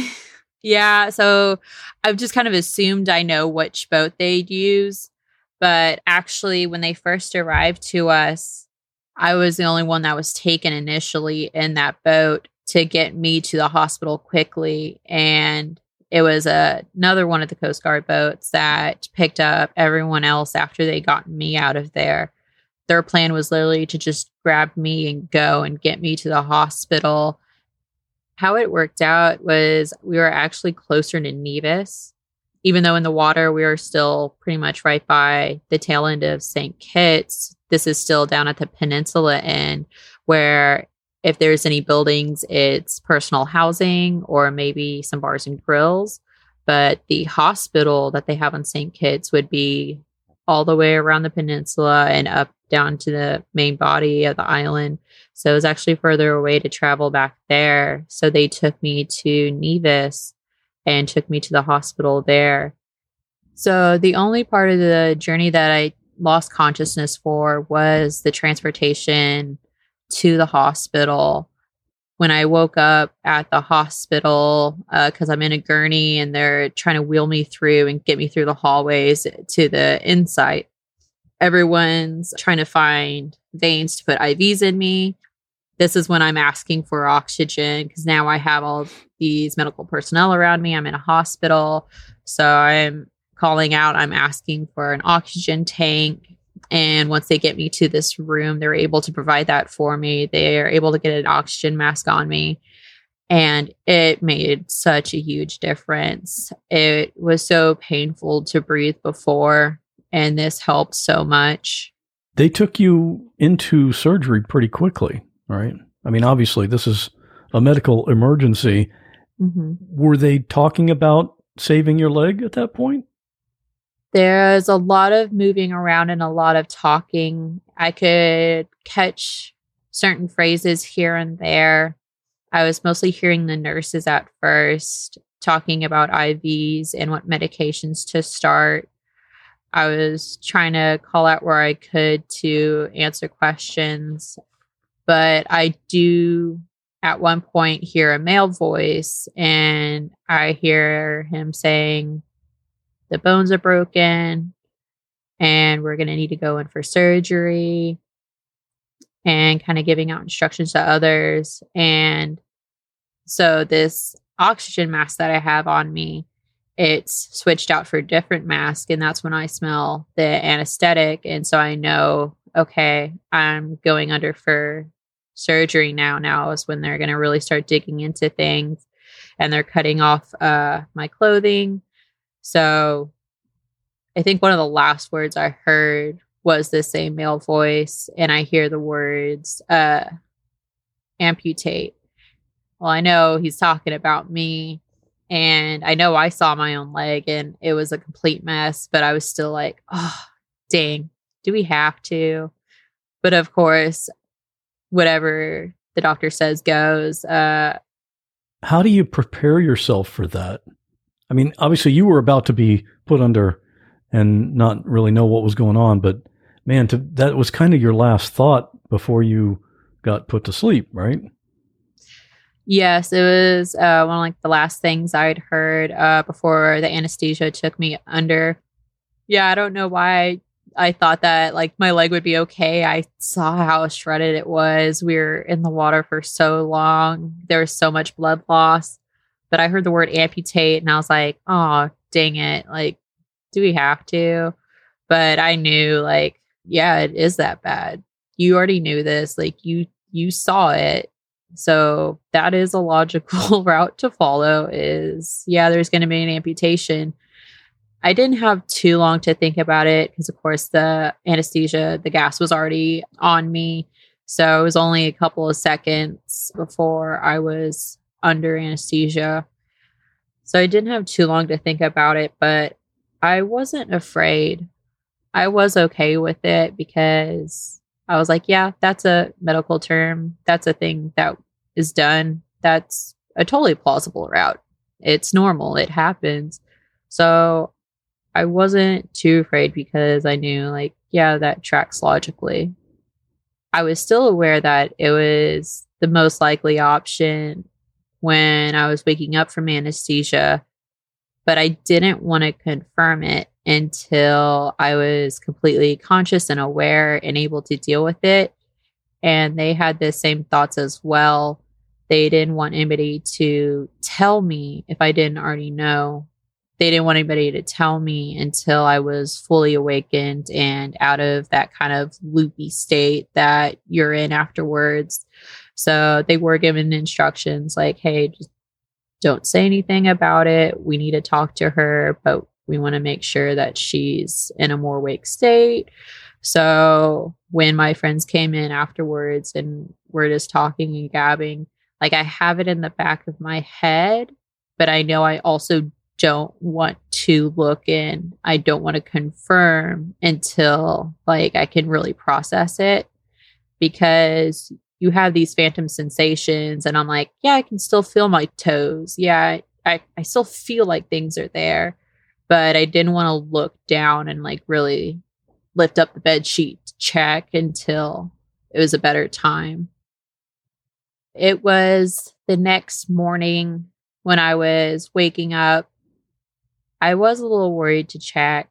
Yeah. So I've just kind of assumed I know which boat they'd use. But actually, when they first arrived to us, I was the only one that was taken initially in that boat to get me to the hospital quickly. And it was a, another one of the Coast Guard boats that picked up everyone else after they got me out of there. Their plan was literally to just grab me and go and get me to the hospital. How it worked out was we were actually closer to Nevis. Even though in the water, we were still pretty much right by the tail end of Saint Kitts. This is still down at the peninsula end, where if there's any buildings, it's personal housing or maybe some bars and grills. But the hospital that they have on Saint Kitts would be all the way around the peninsula and up down to the main body of the island. So it was actually further away to travel back there. So they took me to Nevis and took me to the hospital there. So the only part of the journey that I lost consciousness for was the transportation to the hospital. When I woke up at the hospital, because uh, I'm in a gurney and they're trying to wheel me through and get me through the hallways to the inside, everyone's trying to find veins to put I Vs in me. This is when I'm asking for oxygen because now I have all these medical personnel around me. I'm in a hospital. So I'm calling out, I'm asking for an oxygen tank. And once they get me to this room, they're able to provide that for me. They are able to get an oxygen mask on me. And it made such a huge difference. It was so painful to breathe before, and this helped so much. They took you into surgery pretty quickly, right? I mean, obviously, this is a medical emergency. Mm-hmm. Were they talking about saving your leg at that point? There's a lot of moving around and a lot of talking. I could catch certain phrases here and there. I was mostly hearing the nurses at first talking about I Vs and what medications to start. I was trying to call out where I could to answer questions. But I do at one point hear a male voice, and I hear him saying, the bones are broken and we're going to need to go in for surgery, and kind of giving out instructions to others. And so this oxygen mask that I have on me, it's switched out for a different mask. And that's when I smell the anesthetic. And so I know, okay, I'm going under for surgery now. Now is when they're going to really start digging into things, and they're cutting off uh, my clothing. So I think one of the last words I heard was the same male voice, and I hear the words, uh, amputate. Well, I know he's talking about me, and I know I saw my own leg and it was a complete mess, but I was still like, oh, dang, do we have to? But of course, whatever the doctor says goes. Uh, How do you prepare yourself for that? I mean, obviously you were about to be put under and not really know what was going on, but man, to, that was kind of your last thought before you got put to sleep, right? Yes, it was uh, one of like the last things I'd heard uh, before the anesthesia took me under. Yeah, I don't know why I thought that like my leg would be okay. I saw how shredded it was. We were in the water for so long. There was so much blood loss. But I heard the word amputate and I was like, oh, dang it. Like, do we have to? But I knew like, yeah, it is that bad. You already knew this. Like you, you saw it. So that is a logical route to follow is, yeah, there's going to be an amputation. I didn't have too long to think about it because, of course, the anesthesia, the gas was already on me. So it was only a couple of seconds before I was under anesthesia. So I didn't have too long to think about it, but I wasn't afraid. I was okay with it because I was like, yeah, that's a medical term. That's a thing that is done. That's a totally plausible route. It's normal. It happens. So I wasn't too afraid because I knew like, yeah, that tracks logically. I was still aware that it was the most likely option when I was waking up from anesthesia, but I didn't want to confirm it until I was completely conscious and aware and able to deal with it. And they had the same thoughts as well. They didn't want anybody to tell me if I didn't already know. They didn't want anybody to tell me until I was fully awakened and out of that kind of loopy state that you're in afterwards. So they were given instructions like, hey, just don't say anything about it. We need to talk to her, but we want to make sure that she's in a more awake state. So when my friends came in afterwards and we're just talking and gabbing, like I have it in the back of my head, but I know I also don't want to look in. I don't want to confirm until like I can really process it, because you have these phantom sensations and I'm like, yeah, I can still feel my toes. Yeah, I, I still feel like things are there, but I didn't want to look down and like really lift up the bed sheet to check until it was a better time. It was the next morning when I was waking up. I was a little worried to check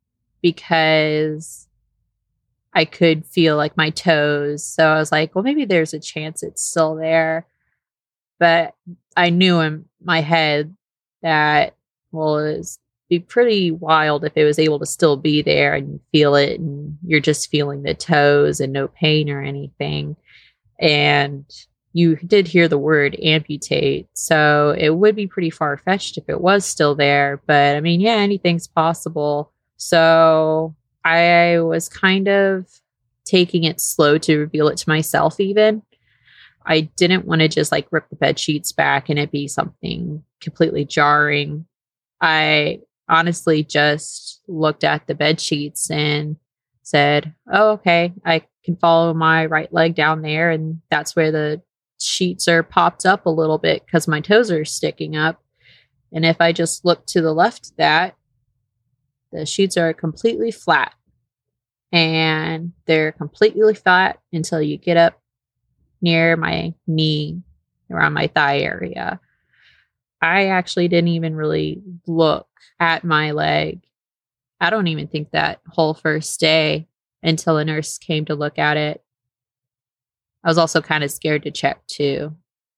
because I could feel like my toes. So I was like, well, maybe there's a chance it's still there. But I knew in my head that, well, it was be pretty wild if it was able to still be there and you feel it and you're just feeling the toes and no pain or anything. And you did hear the word amputate, so it would be pretty far-fetched if it was still there. But I mean, yeah, anything's possible. So I was kind of taking it slow to reveal it to myself even. I didn't want to just like rip the bed sheets back and it be something completely jarring. I honestly just looked at the bed sheets and said, oh, okay, I can follow my right leg down there, and that's where the sheets are popped up a little bit because my toes are sticking up. And if I just look to the left of that, the sheets are completely flat, and they're completely flat until you get up near my knee, around my thigh area. I actually didn't even really look at my leg. I don't even think that whole first day until a nurse came to look at it. I was also kind of scared to check too.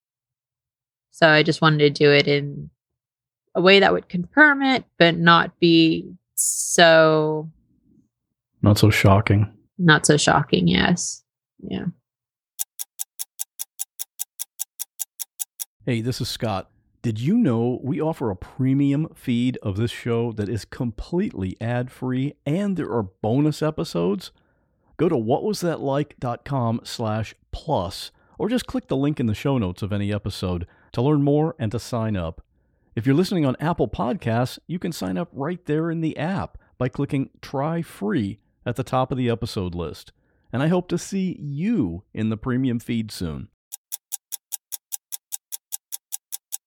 So I just wanted to do it in a way that would confirm it, but not be so... Not so shocking. Not so shocking, yes. Yeah. Hey, this is Scott. Did you know we offer a premium feed of this show that is completely ad-free and there are bonus episodes? Go to whatwasthatlike.com slash plus or just click the link in the show notes of any episode to learn more and to sign up. If you're listening on Apple Podcasts, you can sign up right there in the app by clicking Try Free at the top of the episode list. And I hope to see you in the premium feed soon.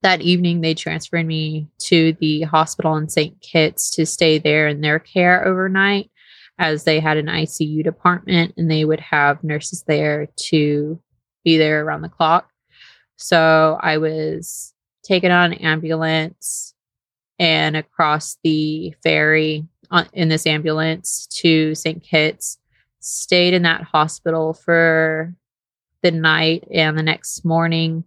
that evening, they transferred me to the hospital in Saint Kitts to stay there in their care overnight, as they had an I C U department and they would have nurses there to be there around the clock. So I was taken on an ambulance and across the ferry on, in this ambulance to Saint Kitts, stayed in that hospital for the night and the next morning.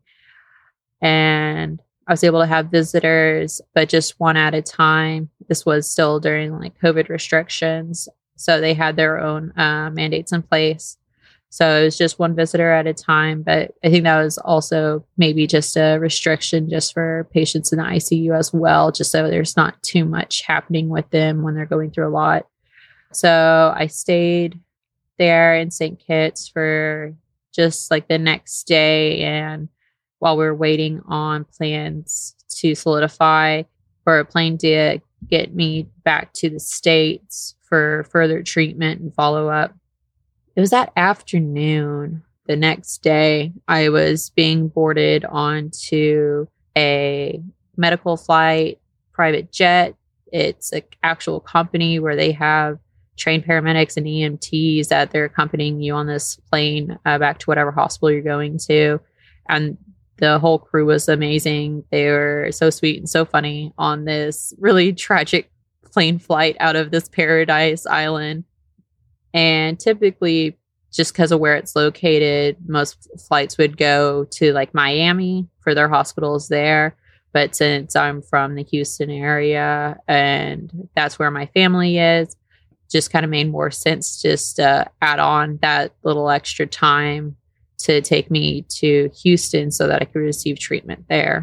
And I was able to have visitors, but just one at a time. This was still during like COVID restrictions. So they had their own uh, mandates in place. So it was just one visitor at a time. But I think that was also maybe just a restriction just for patients in the I C U as well, just so there's not too much happening with them when they're going through a lot. So I stayed there in Saint Kitts for just like the next day. And while we were waiting on plans to solidify for a plane to get me back to the States for further treatment and follow up. It was that afternoon, the next day, I was being boarded onto a medical flight, private jet. It's an actual company where they have trained paramedics and E M Ts that they're accompanying you on this plane uh, back to whatever hospital you're going to. And the whole crew was amazing. They were so sweet and so funny on this really tragic plane flight out of this paradise island. And typically, just because of where it's located, most flights would go to like Miami for their hospitals there. But since I'm from the Houston area and that's where my family is, just kind of made more sense just to add on that little extra time to take me to Houston so that I could receive treatment there.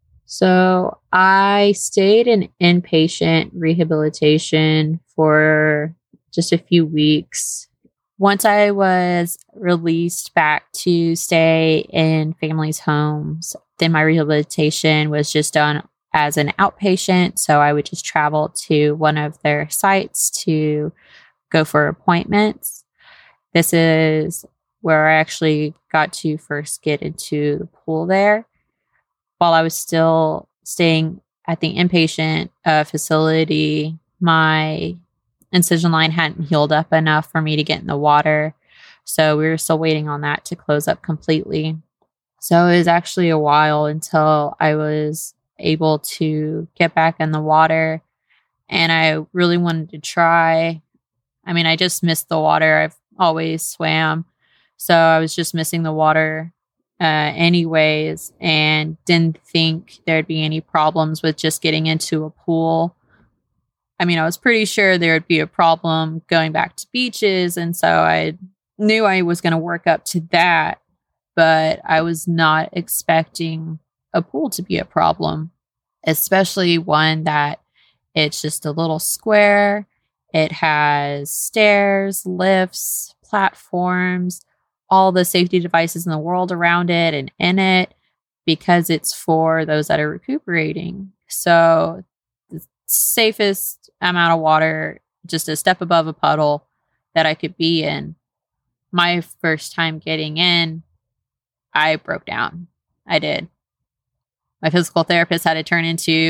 So I stayed in inpatient rehabilitation for just a few weeks. Once I was released back to stay in families' homes, then my rehabilitation was just done as an outpatient. So I would just travel to one of their sites to go for appointments. This is where I actually got to first get into the pool there. While I was still staying at the inpatient uh, facility, my incision line hadn't healed up enough for me to get in the water. So we were still waiting on that to close up completely. So it was actually a while until I was able to get back in the water. And I really wanted to try. I mean, I just missed the water. I've always swam. So I was just missing the water uh, anyways, and didn't think there'd be any problems with just getting into a pool. I mean, I was pretty sure there would be a problem going back to beaches. And so I knew I was going to work up to that, but I was not expecting a pool to be a problem, especially one that it's just a little square. It has stairs, lifts, platforms, all the safety devices in the world around it and in it, because it's for those that are recuperating. So the safest amount of water, just a step above a puddle that I could be in. My first time getting in, I broke down. I did. My physical therapist had to turn into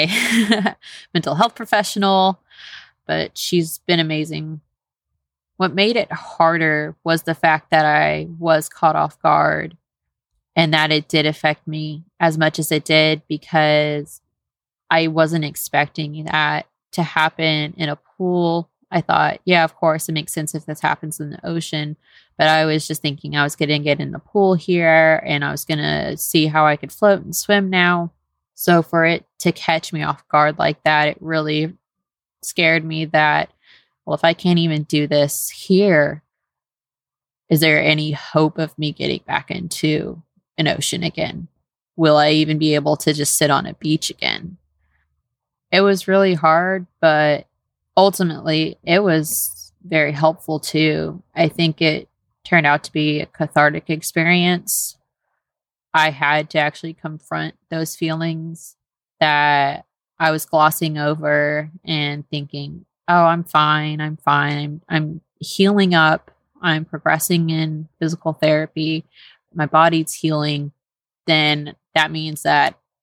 my mental health professional, but she's been amazing. What made it harder was the fact that I was caught off guard and that it did affect me as much as it did, because I wasn't expecting that to happen in a pool. I thought, yeah, of course, it makes sense if this happens in the ocean. But I was just thinking I was going to get in the pool here and I was going to see how I could float and swim now. So for it to catch me off guard like that, it really scared me that, well, if I can't even do this here, is there any hope of me getting back into an ocean again? Will I even be able to just sit on a beach again? It was really hard, but ultimately it was very helpful too. I think it turned out to be a cathartic experience. I had to actually confront those feelings that I was glossing over and thinking, oh, I'm fine. I'm fine. I'm, I'm healing up. I'm progressing in physical therapy. My body's healing. Then that means that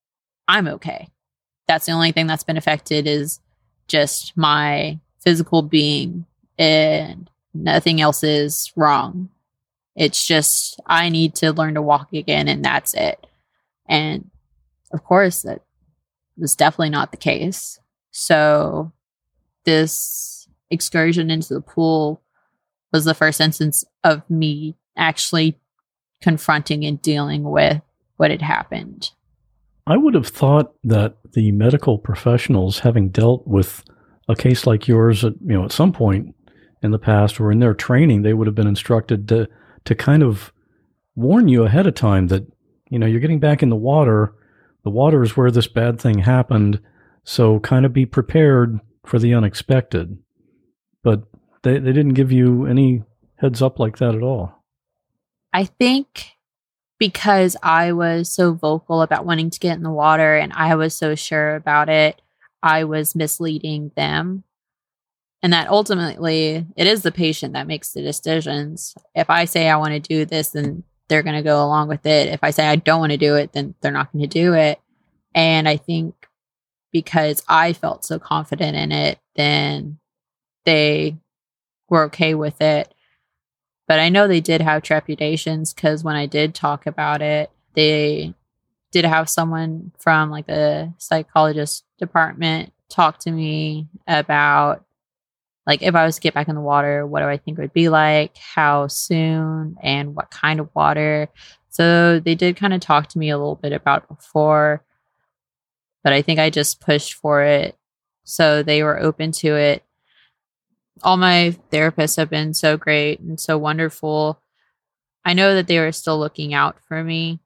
I'm okay. That's the only thing that's been affected is just my physical being, and nothing else is wrong. It's just I need to learn to walk again, and that's it. And of course, that was definitely not the case. So this excursion into the pool was the first instance of me actually confronting and dealing with what had happened. I would have thought that the medical professionals, having dealt with a case like yours, at, you know, at some point in the past or in their training, they would have been instructed to to kind of warn you ahead of time that, you know, you're getting back in the water. The water is where this bad thing happened, so kind of be prepared for the unexpected. But they, they didn't give you any heads up like that at all. I think because I was so vocal about wanting to get in the water and I was so sure about it, I was misleading them. And that ultimately, it is the patient that makes the decisions. If I say I want to do this, then they're going to go along with it. If I say I don't want to do it, then they're not going to do it. And I think because I felt so confident in it, then they were okay with it. But I know they did have trepidations because when I did talk about it, they did have someone from like the psychologist department talk to me about like if I was to get back in the water, what do I think it would be like, how soon, and what kind of water. So they did kind of talk to me a little bit about it before, but I think I just pushed for it. So they were open to it. All my therapists have been so great and so wonderful. I know that they were still looking out for me,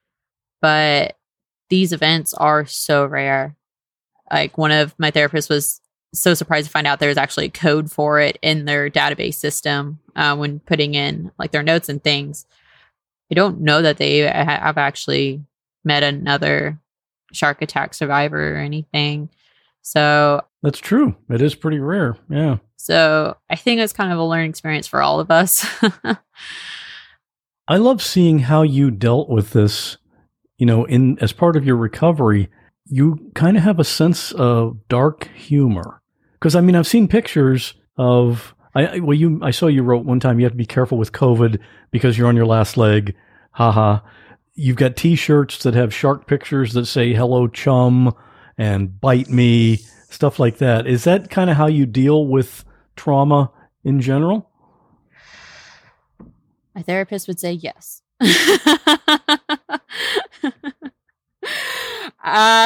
but these events are so rare. Like one of my therapists was so surprised to find out there's actually a code for it in their database system uh, when putting in like their notes and things. I don't know that they have actually met another shark attack survivor or anything. So that's true. It is pretty rare. Yeah. So I think it's kind of a learning experience for all of us. I love seeing how you dealt with this, you know, in as part of your recovery. You kind of have a sense of dark humor. Because, I mean, I've seen pictures of, I well, you. I saw you wrote one time you have to be careful with COVID because you're on your last leg. Haha. You've got T-shirts that have shark pictures that say, hello, chum, and bite me, stuff like that. Is that kind of how you deal with trauma in general? My therapist would say yes. uh,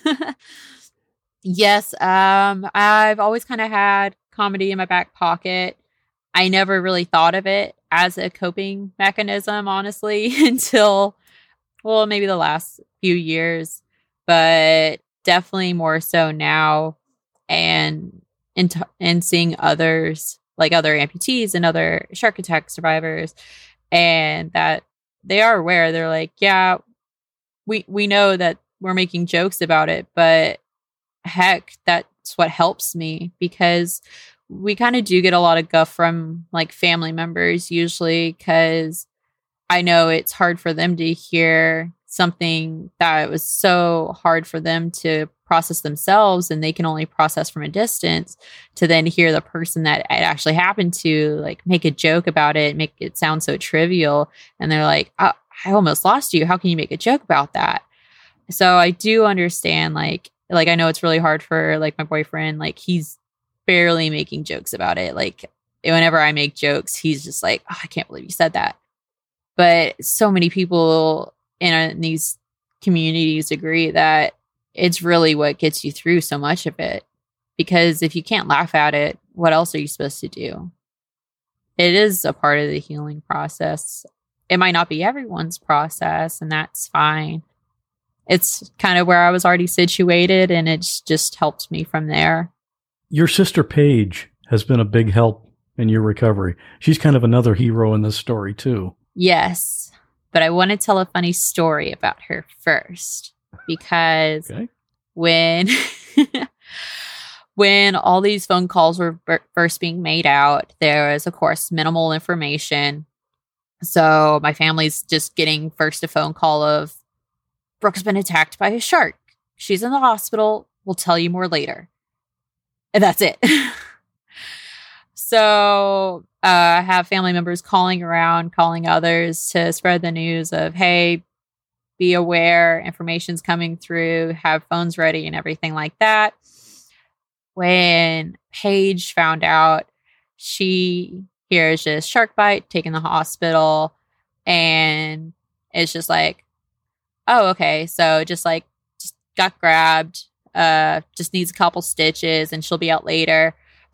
yes. Um, I've always kind of had comedy in my back pocket. I never really thought of it as a coping mechanism, honestly, until, well, maybe the last few years, but definitely more so now. And in, t- in seeing others, like other amputees and other shark attack survivors, and that they are aware, they're like, yeah, we, we know that we're making jokes about it, but heck, that's what helps me, because we kind of do get a lot of guff from like family members usually, because I know it's hard for them to hear something that was so hard for them to process themselves, and they can only process from a distance, to then hear the person that it actually happened to like make a joke about it, make it sound so trivial. And they're like, oh, I almost lost you. How can you make a joke about that? So I do understand, like, like I know it's really hard for like my boyfriend, like he's barely making jokes about it. Like whenever I make jokes, he's just like, oh, I can't believe you said that. But so many people in, a, in these communities agree that it's really what gets you through so much of it. Because if you can't laugh at it, what else are you supposed to do? It is a part of the healing process. It might not be everyone's process, and that's fine. It's kind of where I was already situated, and it's just helped me from there. Your sister Paige has been a big help in your recovery. She's kind of another hero in this story too. Yes, but I want to tell a funny story about her first, because okay. when when all these phone calls were b- first being made out, there was, of course, minimal information. So my family's just getting first a phone call of, Brooke's been attacked by a shark. she's in the hospital. We'll tell you more later. And that's it. So uh, I have family members calling around, calling others to spread the news of, hey, be aware, information's coming through, have phones ready and everything like that. When Paige found out, she hears just shark bite, taken to the hospital, and it's just like, oh, okay. So just like, just got grabbed, uh, just needs a couple stitches and she'll be out later.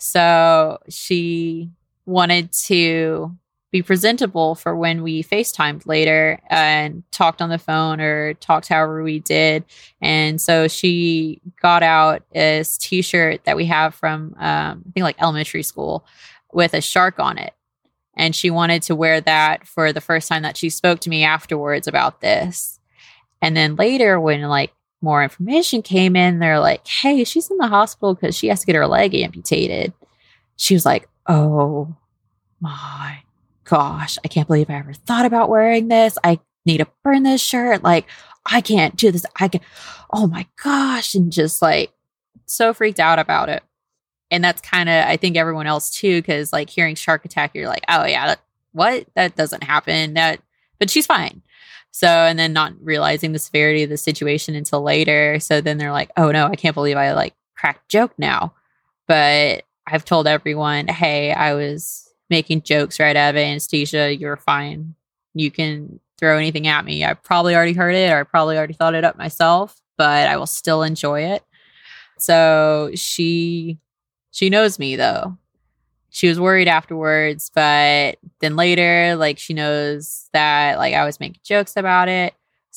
So she wanted to be presentable for when we FaceTimed later and talked on the phone or talked however we did. And so she got out this t-shirt that we have from, um, I think like elementary school with a shark on it. And she wanted to wear that for the first time that she spoke to me afterwards about this. And then later when like more information came in, they're like, hey, she's in the hospital because she has to get her leg amputated. She was like, oh my gosh, I can't believe I ever thought about wearing this. I need to burn this shirt. Like, I can't do this. I can, oh my gosh. And just like so freaked out about it. And that's kind of, I think everyone else too, because like hearing shark attack, you're like, oh yeah, that, what? That doesn't happen. That, but she's fine. So, and then not realizing the severity of the situation until later. So then they're like, oh no, I can't believe I like cracked joke now. But I've told everyone, hey, I was making jokes right out of anesthesia. You're fine. You can throw anything at me. I probably already heard it or I probably already thought it up myself, but I will still enjoy it. So she, she knows me though. She was worried afterwards, but then later, like she knows that like I was making jokes about it.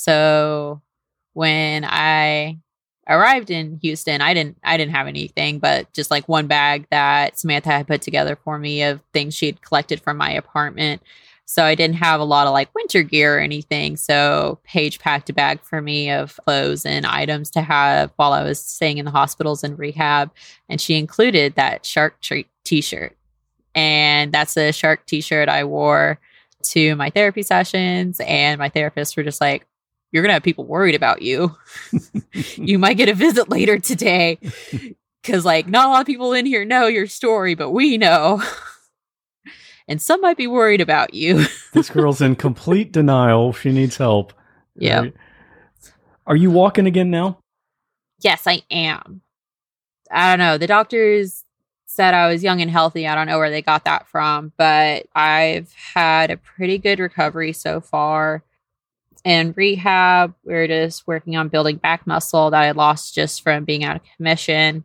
So when I arrived in Houston, I didn't, I didn't have anything, but just like one bag that Samantha had put together for me of things she'd collected from my apartment. So I didn't have a lot of like winter gear or anything. So Paige packed a bag for me of clothes and items to have while I was staying in the hospitals and rehab. And she included that shark treat t-shirt. And that's the shark t-shirt I wore to my therapy sessions. And my therapists were just like, you're going to have people worried about you. You might get a visit later today. Because like not a lot of people in here know your story, but we know. And some might be worried about you. This girl's in complete denial. She needs help. Yeah. Right? Are you walking again now? Yes, I am. I don't know. The doctors said I was young and healthy. I don't know where they got that from, but I've had a pretty good recovery so far. In rehab, we we're just working on building back muscle that I lost just from being out of commission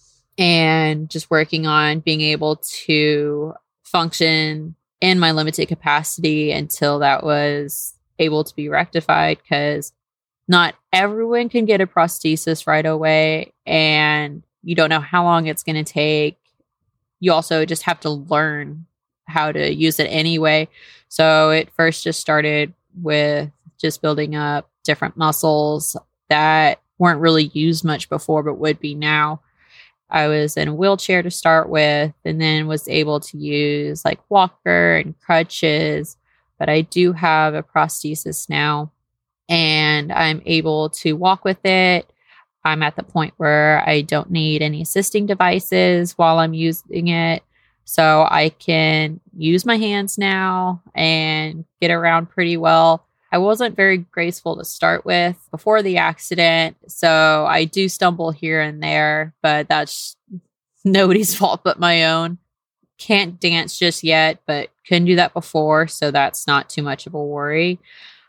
and just working on being able to function in my limited capacity until that was able to be rectified, because not everyone can get a prosthesis right away and you don't know how long it's going to take. You also just have to learn how to use it anyway. So it first just started with just building up different muscles that weren't really used much before, but would be now. I was in a wheelchair to start with, and then was able to use like walker and crutches, but I do have a prosthesis now and I'm able to walk with it. I'm at the point where I don't need any assisting devices while I'm using it. So I can use my hands now and get around pretty well. I wasn't very graceful to start with before the accident, so I do stumble here and there, but that's nobody's fault but my own. Can't dance just yet, but couldn't do that before, so that's not too much of a worry.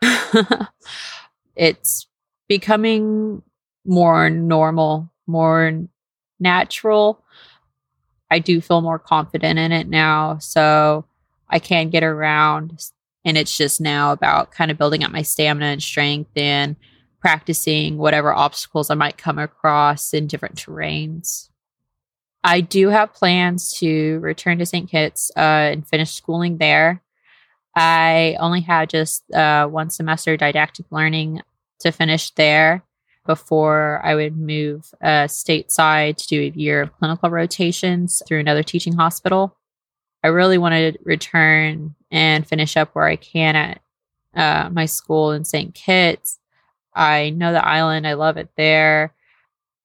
It's becoming more normal, more natural. I do feel more confident in it now, so I can get around. And it's just now about kind of building up my stamina and strength and practicing whatever obstacles I might come across in different terrains. I do have plans to return to Saint Kitts uh, and finish schooling there. I only had just uh, one semester didactic learning to finish there before I would move uh, stateside to do a year of clinical rotations through another teaching hospital. I really want to return and finish up where I can at uh, my school in Saint Kitts. I know the island. I love it there.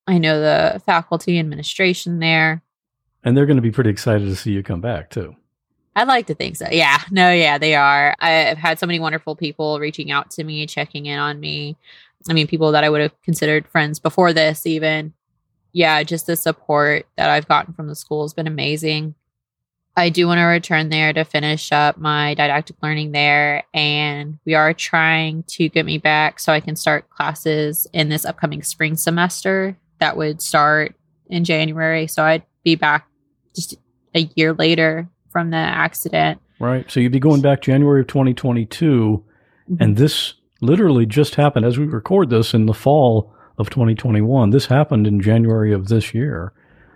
I know the faculty administration there. And they're going to be pretty excited to see you come back, too. I'd like to think so. Yeah. No, yeah, they are. I've had so many wonderful people reaching out to me, checking in on me. I mean, people that I would have considered friends before this even. Yeah, just the support that I've gotten from the school has been amazing. I do want to return there to finish up my didactic learning there. And we are trying to get me back so I can start classes in this upcoming spring semester that would start in January. So I'd be back just a year later from the accident. Right. So you'd be going back January of twenty twenty-two. Mm-hmm. And this literally just happened as we record this in the fall of twenty twenty-one. This happened in January of this year.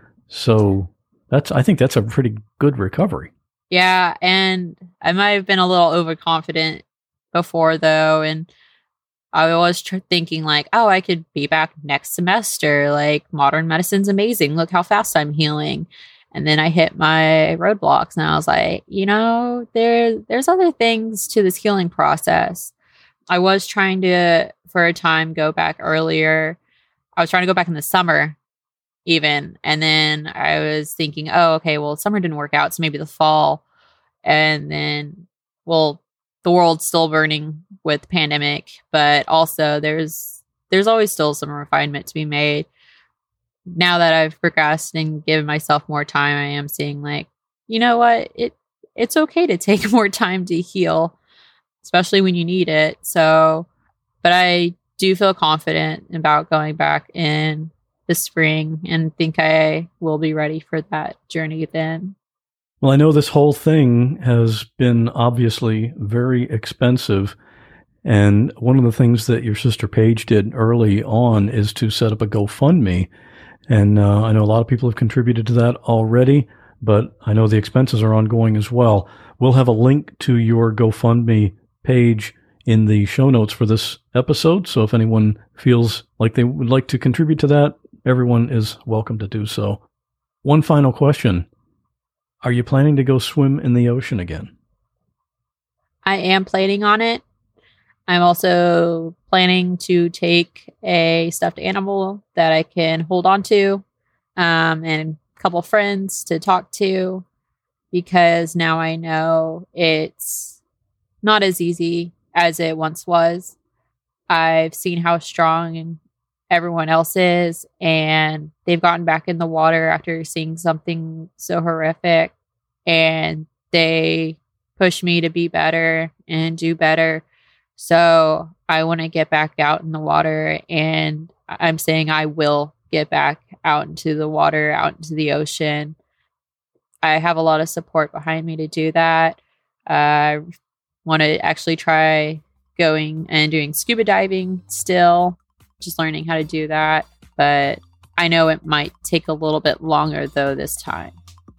So that's, I think that's a pretty good recovery. Yeah. And I might have been a little overconfident before though. And I was tr- thinking like, oh, I could be back next semester. Like modern medicine's amazing. Look how fast I'm healing. And then I hit my roadblocks and I was like, you know, there, there's other things to this healing process. I was trying to, for a time, go back earlier. I was trying to go back in the summer even. And then I was thinking, oh, okay, well, summer didn't work out. So maybe the fall. And then, well, the world's still burning with the pandemic, but also there's, there's always still some refinement to be made. Now that I've progressed and given myself more time, I am seeing like, you know what, it, it's okay to take more time to heal, especially when you need it. So, but I do feel confident about going back in the spring and think I will be ready for that journey then. Well, I know this whole thing has been obviously very expensive. And one of the things that your sister Paige did early on is to set up a GoFundMe. And uh, I know a lot of people have contributed to that already, but I know the expenses are ongoing as well. We'll have a link to your GoFundMe page in the show notes for this episode. So if anyone feels like they would like to contribute to that, everyone is welcome to do so. One final question. Are you planning to go swim in the ocean again? I am planning on it. I'm also planning to take a stuffed animal that I can hold on to, um, and a couple friends to talk to, because now I know it's not as easy as it once was. I've seen how strong everyone else is, and they've gotten back in the water after seeing something so horrific, and they push me to be better and do better. So I want to get back out in the water, and I'm saying I will get back out into the water, out into the ocean. I have a lot of support behind me to do that. I uh, want to actually try going and doing scuba diving still, just learning how to do that. But I know it might take a little bit longer though this time.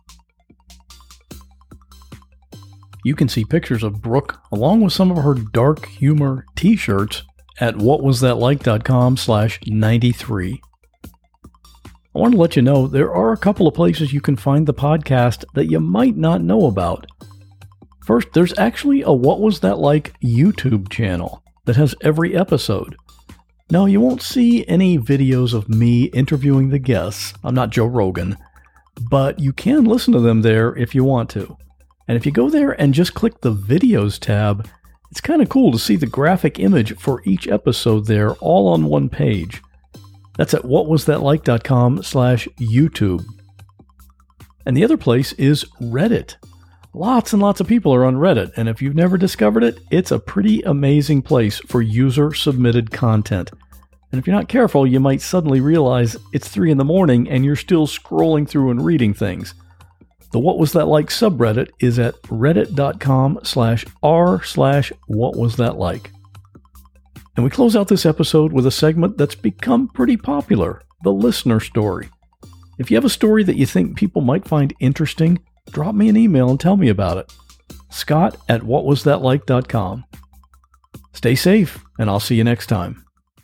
You can see pictures of Brooke along with some of her dark humor t-shirts at whatwasthatlike.com slash 93. I want to let you know there are a couple of places you can find the podcast that you might not know about. First, there's actually a What Was That Like YouTube channel that has every episode. Now, you won't see any videos of me interviewing the guests. I'm not Joe Rogan. But you can listen to them there if you want to. And if you go there and just click the Videos tab, it's kind of cool to see the graphic image for each episode there all on one page. That's at whatwasthatlike.com slash YouTube. And the other place is Reddit. Lots and lots of people are on Reddit, and if you've never discovered it, it's a pretty amazing place for user-submitted content. And if you're not careful, you might suddenly realize it's three in the morning and you're still scrolling through and reading things. The What Was That Like subreddit is at reddit.com slash r slash what was that like. And we close out this episode with a segment that's become pretty popular, the listener story. If you have a story that you think people might find interesting, drop me an email and tell me about it. Scott at whatwasthatlike dot com. Stay safe, and I'll see you next time.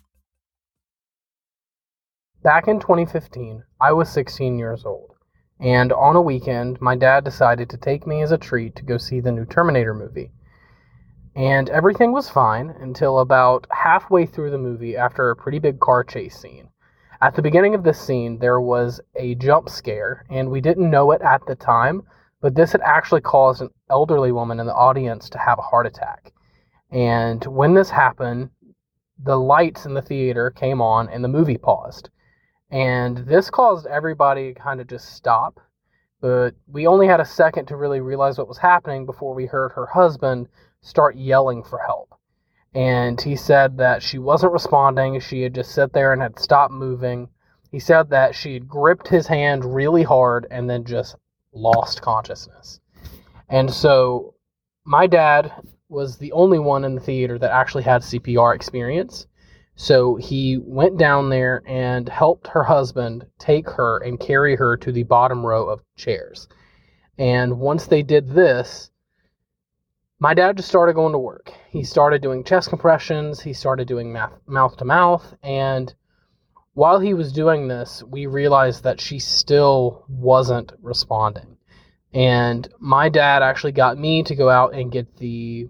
Back in twenty fifteen, I was sixteen years old. And on a weekend, my dad decided to take me as a treat to go see the new Terminator movie. And everything was fine until about halfway through the movie after a pretty big car chase scene. At the beginning of this scene, there was a jump scare, and we didn't know it at the time, but this had actually caused an elderly woman in the audience to have a heart attack. And when this happened, the lights in the theater came on and the movie paused. And this caused everybody to kind of just stop. But we only had a second to really realize what was happening before we heard her husband start yelling for help. And he said that she wasn't responding. She had just sat there and had stopped moving. He said that she had gripped his hand really hard and then just lost consciousness. And so my dad was the only one in the theater that actually had C P R experience. So he went down there and helped her husband take her and carry her to the bottom row of chairs. And once they did this, my dad just started going to work. He started doing chest compressions. He started doing mouth to mouth. And while he was doing this, we realized that she still wasn't responding. And my dad actually got me to go out and get the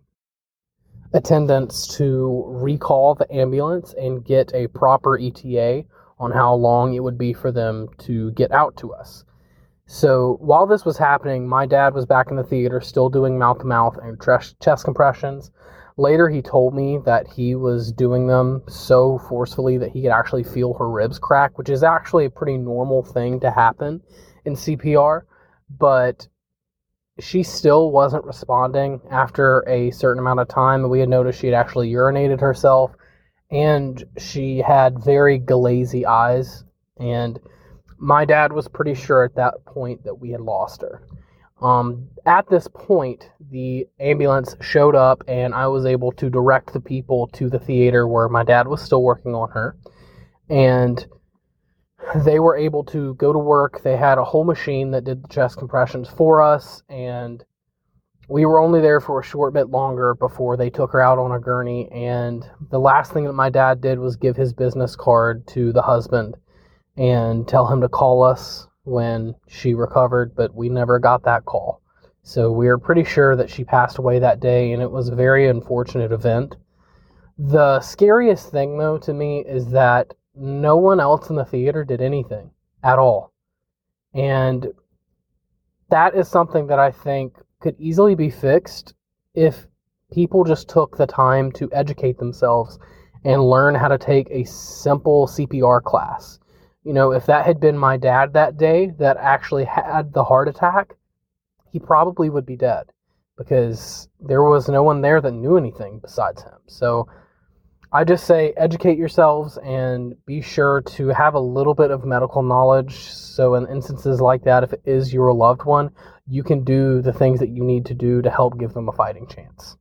attendants to recall the ambulance and get a proper E T A on how long it would be for them to get out to us. So while this was happening, my dad was back in the theater still doing mouth-to-mouth and chest compressions. Later, he told me that he was doing them so forcefully that he could actually feel her ribs crack, which is actually a pretty normal thing to happen in C P R. But she still wasn't responding after a certain amount of time. We had noticed she had actually urinated herself, and she had very glazy eyes, and my dad was pretty sure at that point that we had lost her. Um, at this point, the ambulance showed up, and I was able to direct the people to the theater where my dad was still working on her, and they were able to go to work. They had a whole machine that did the chest compressions for us, and we were only there for a short bit longer before they took her out on a gurney. And the last thing that my dad did was give his business card to the husband and tell him to call us when she recovered, but we never got that call. So we are pretty sure that she passed away that day, and it was a very unfortunate event. The scariest thing, though, to me is that no one else in the theater did anything at all. And that is something that I think could easily be fixed if people just took the time to educate themselves and learn how to take a simple C P R class. You know, if that had been my dad that day that actually had the heart attack, he probably would be dead because there was no one there that knew anything besides him. So I just say educate yourselves and be sure to have a little bit of medical knowledge. So in instances like that, if it is your loved one, you can do the things that you need to do to help give them a fighting chance.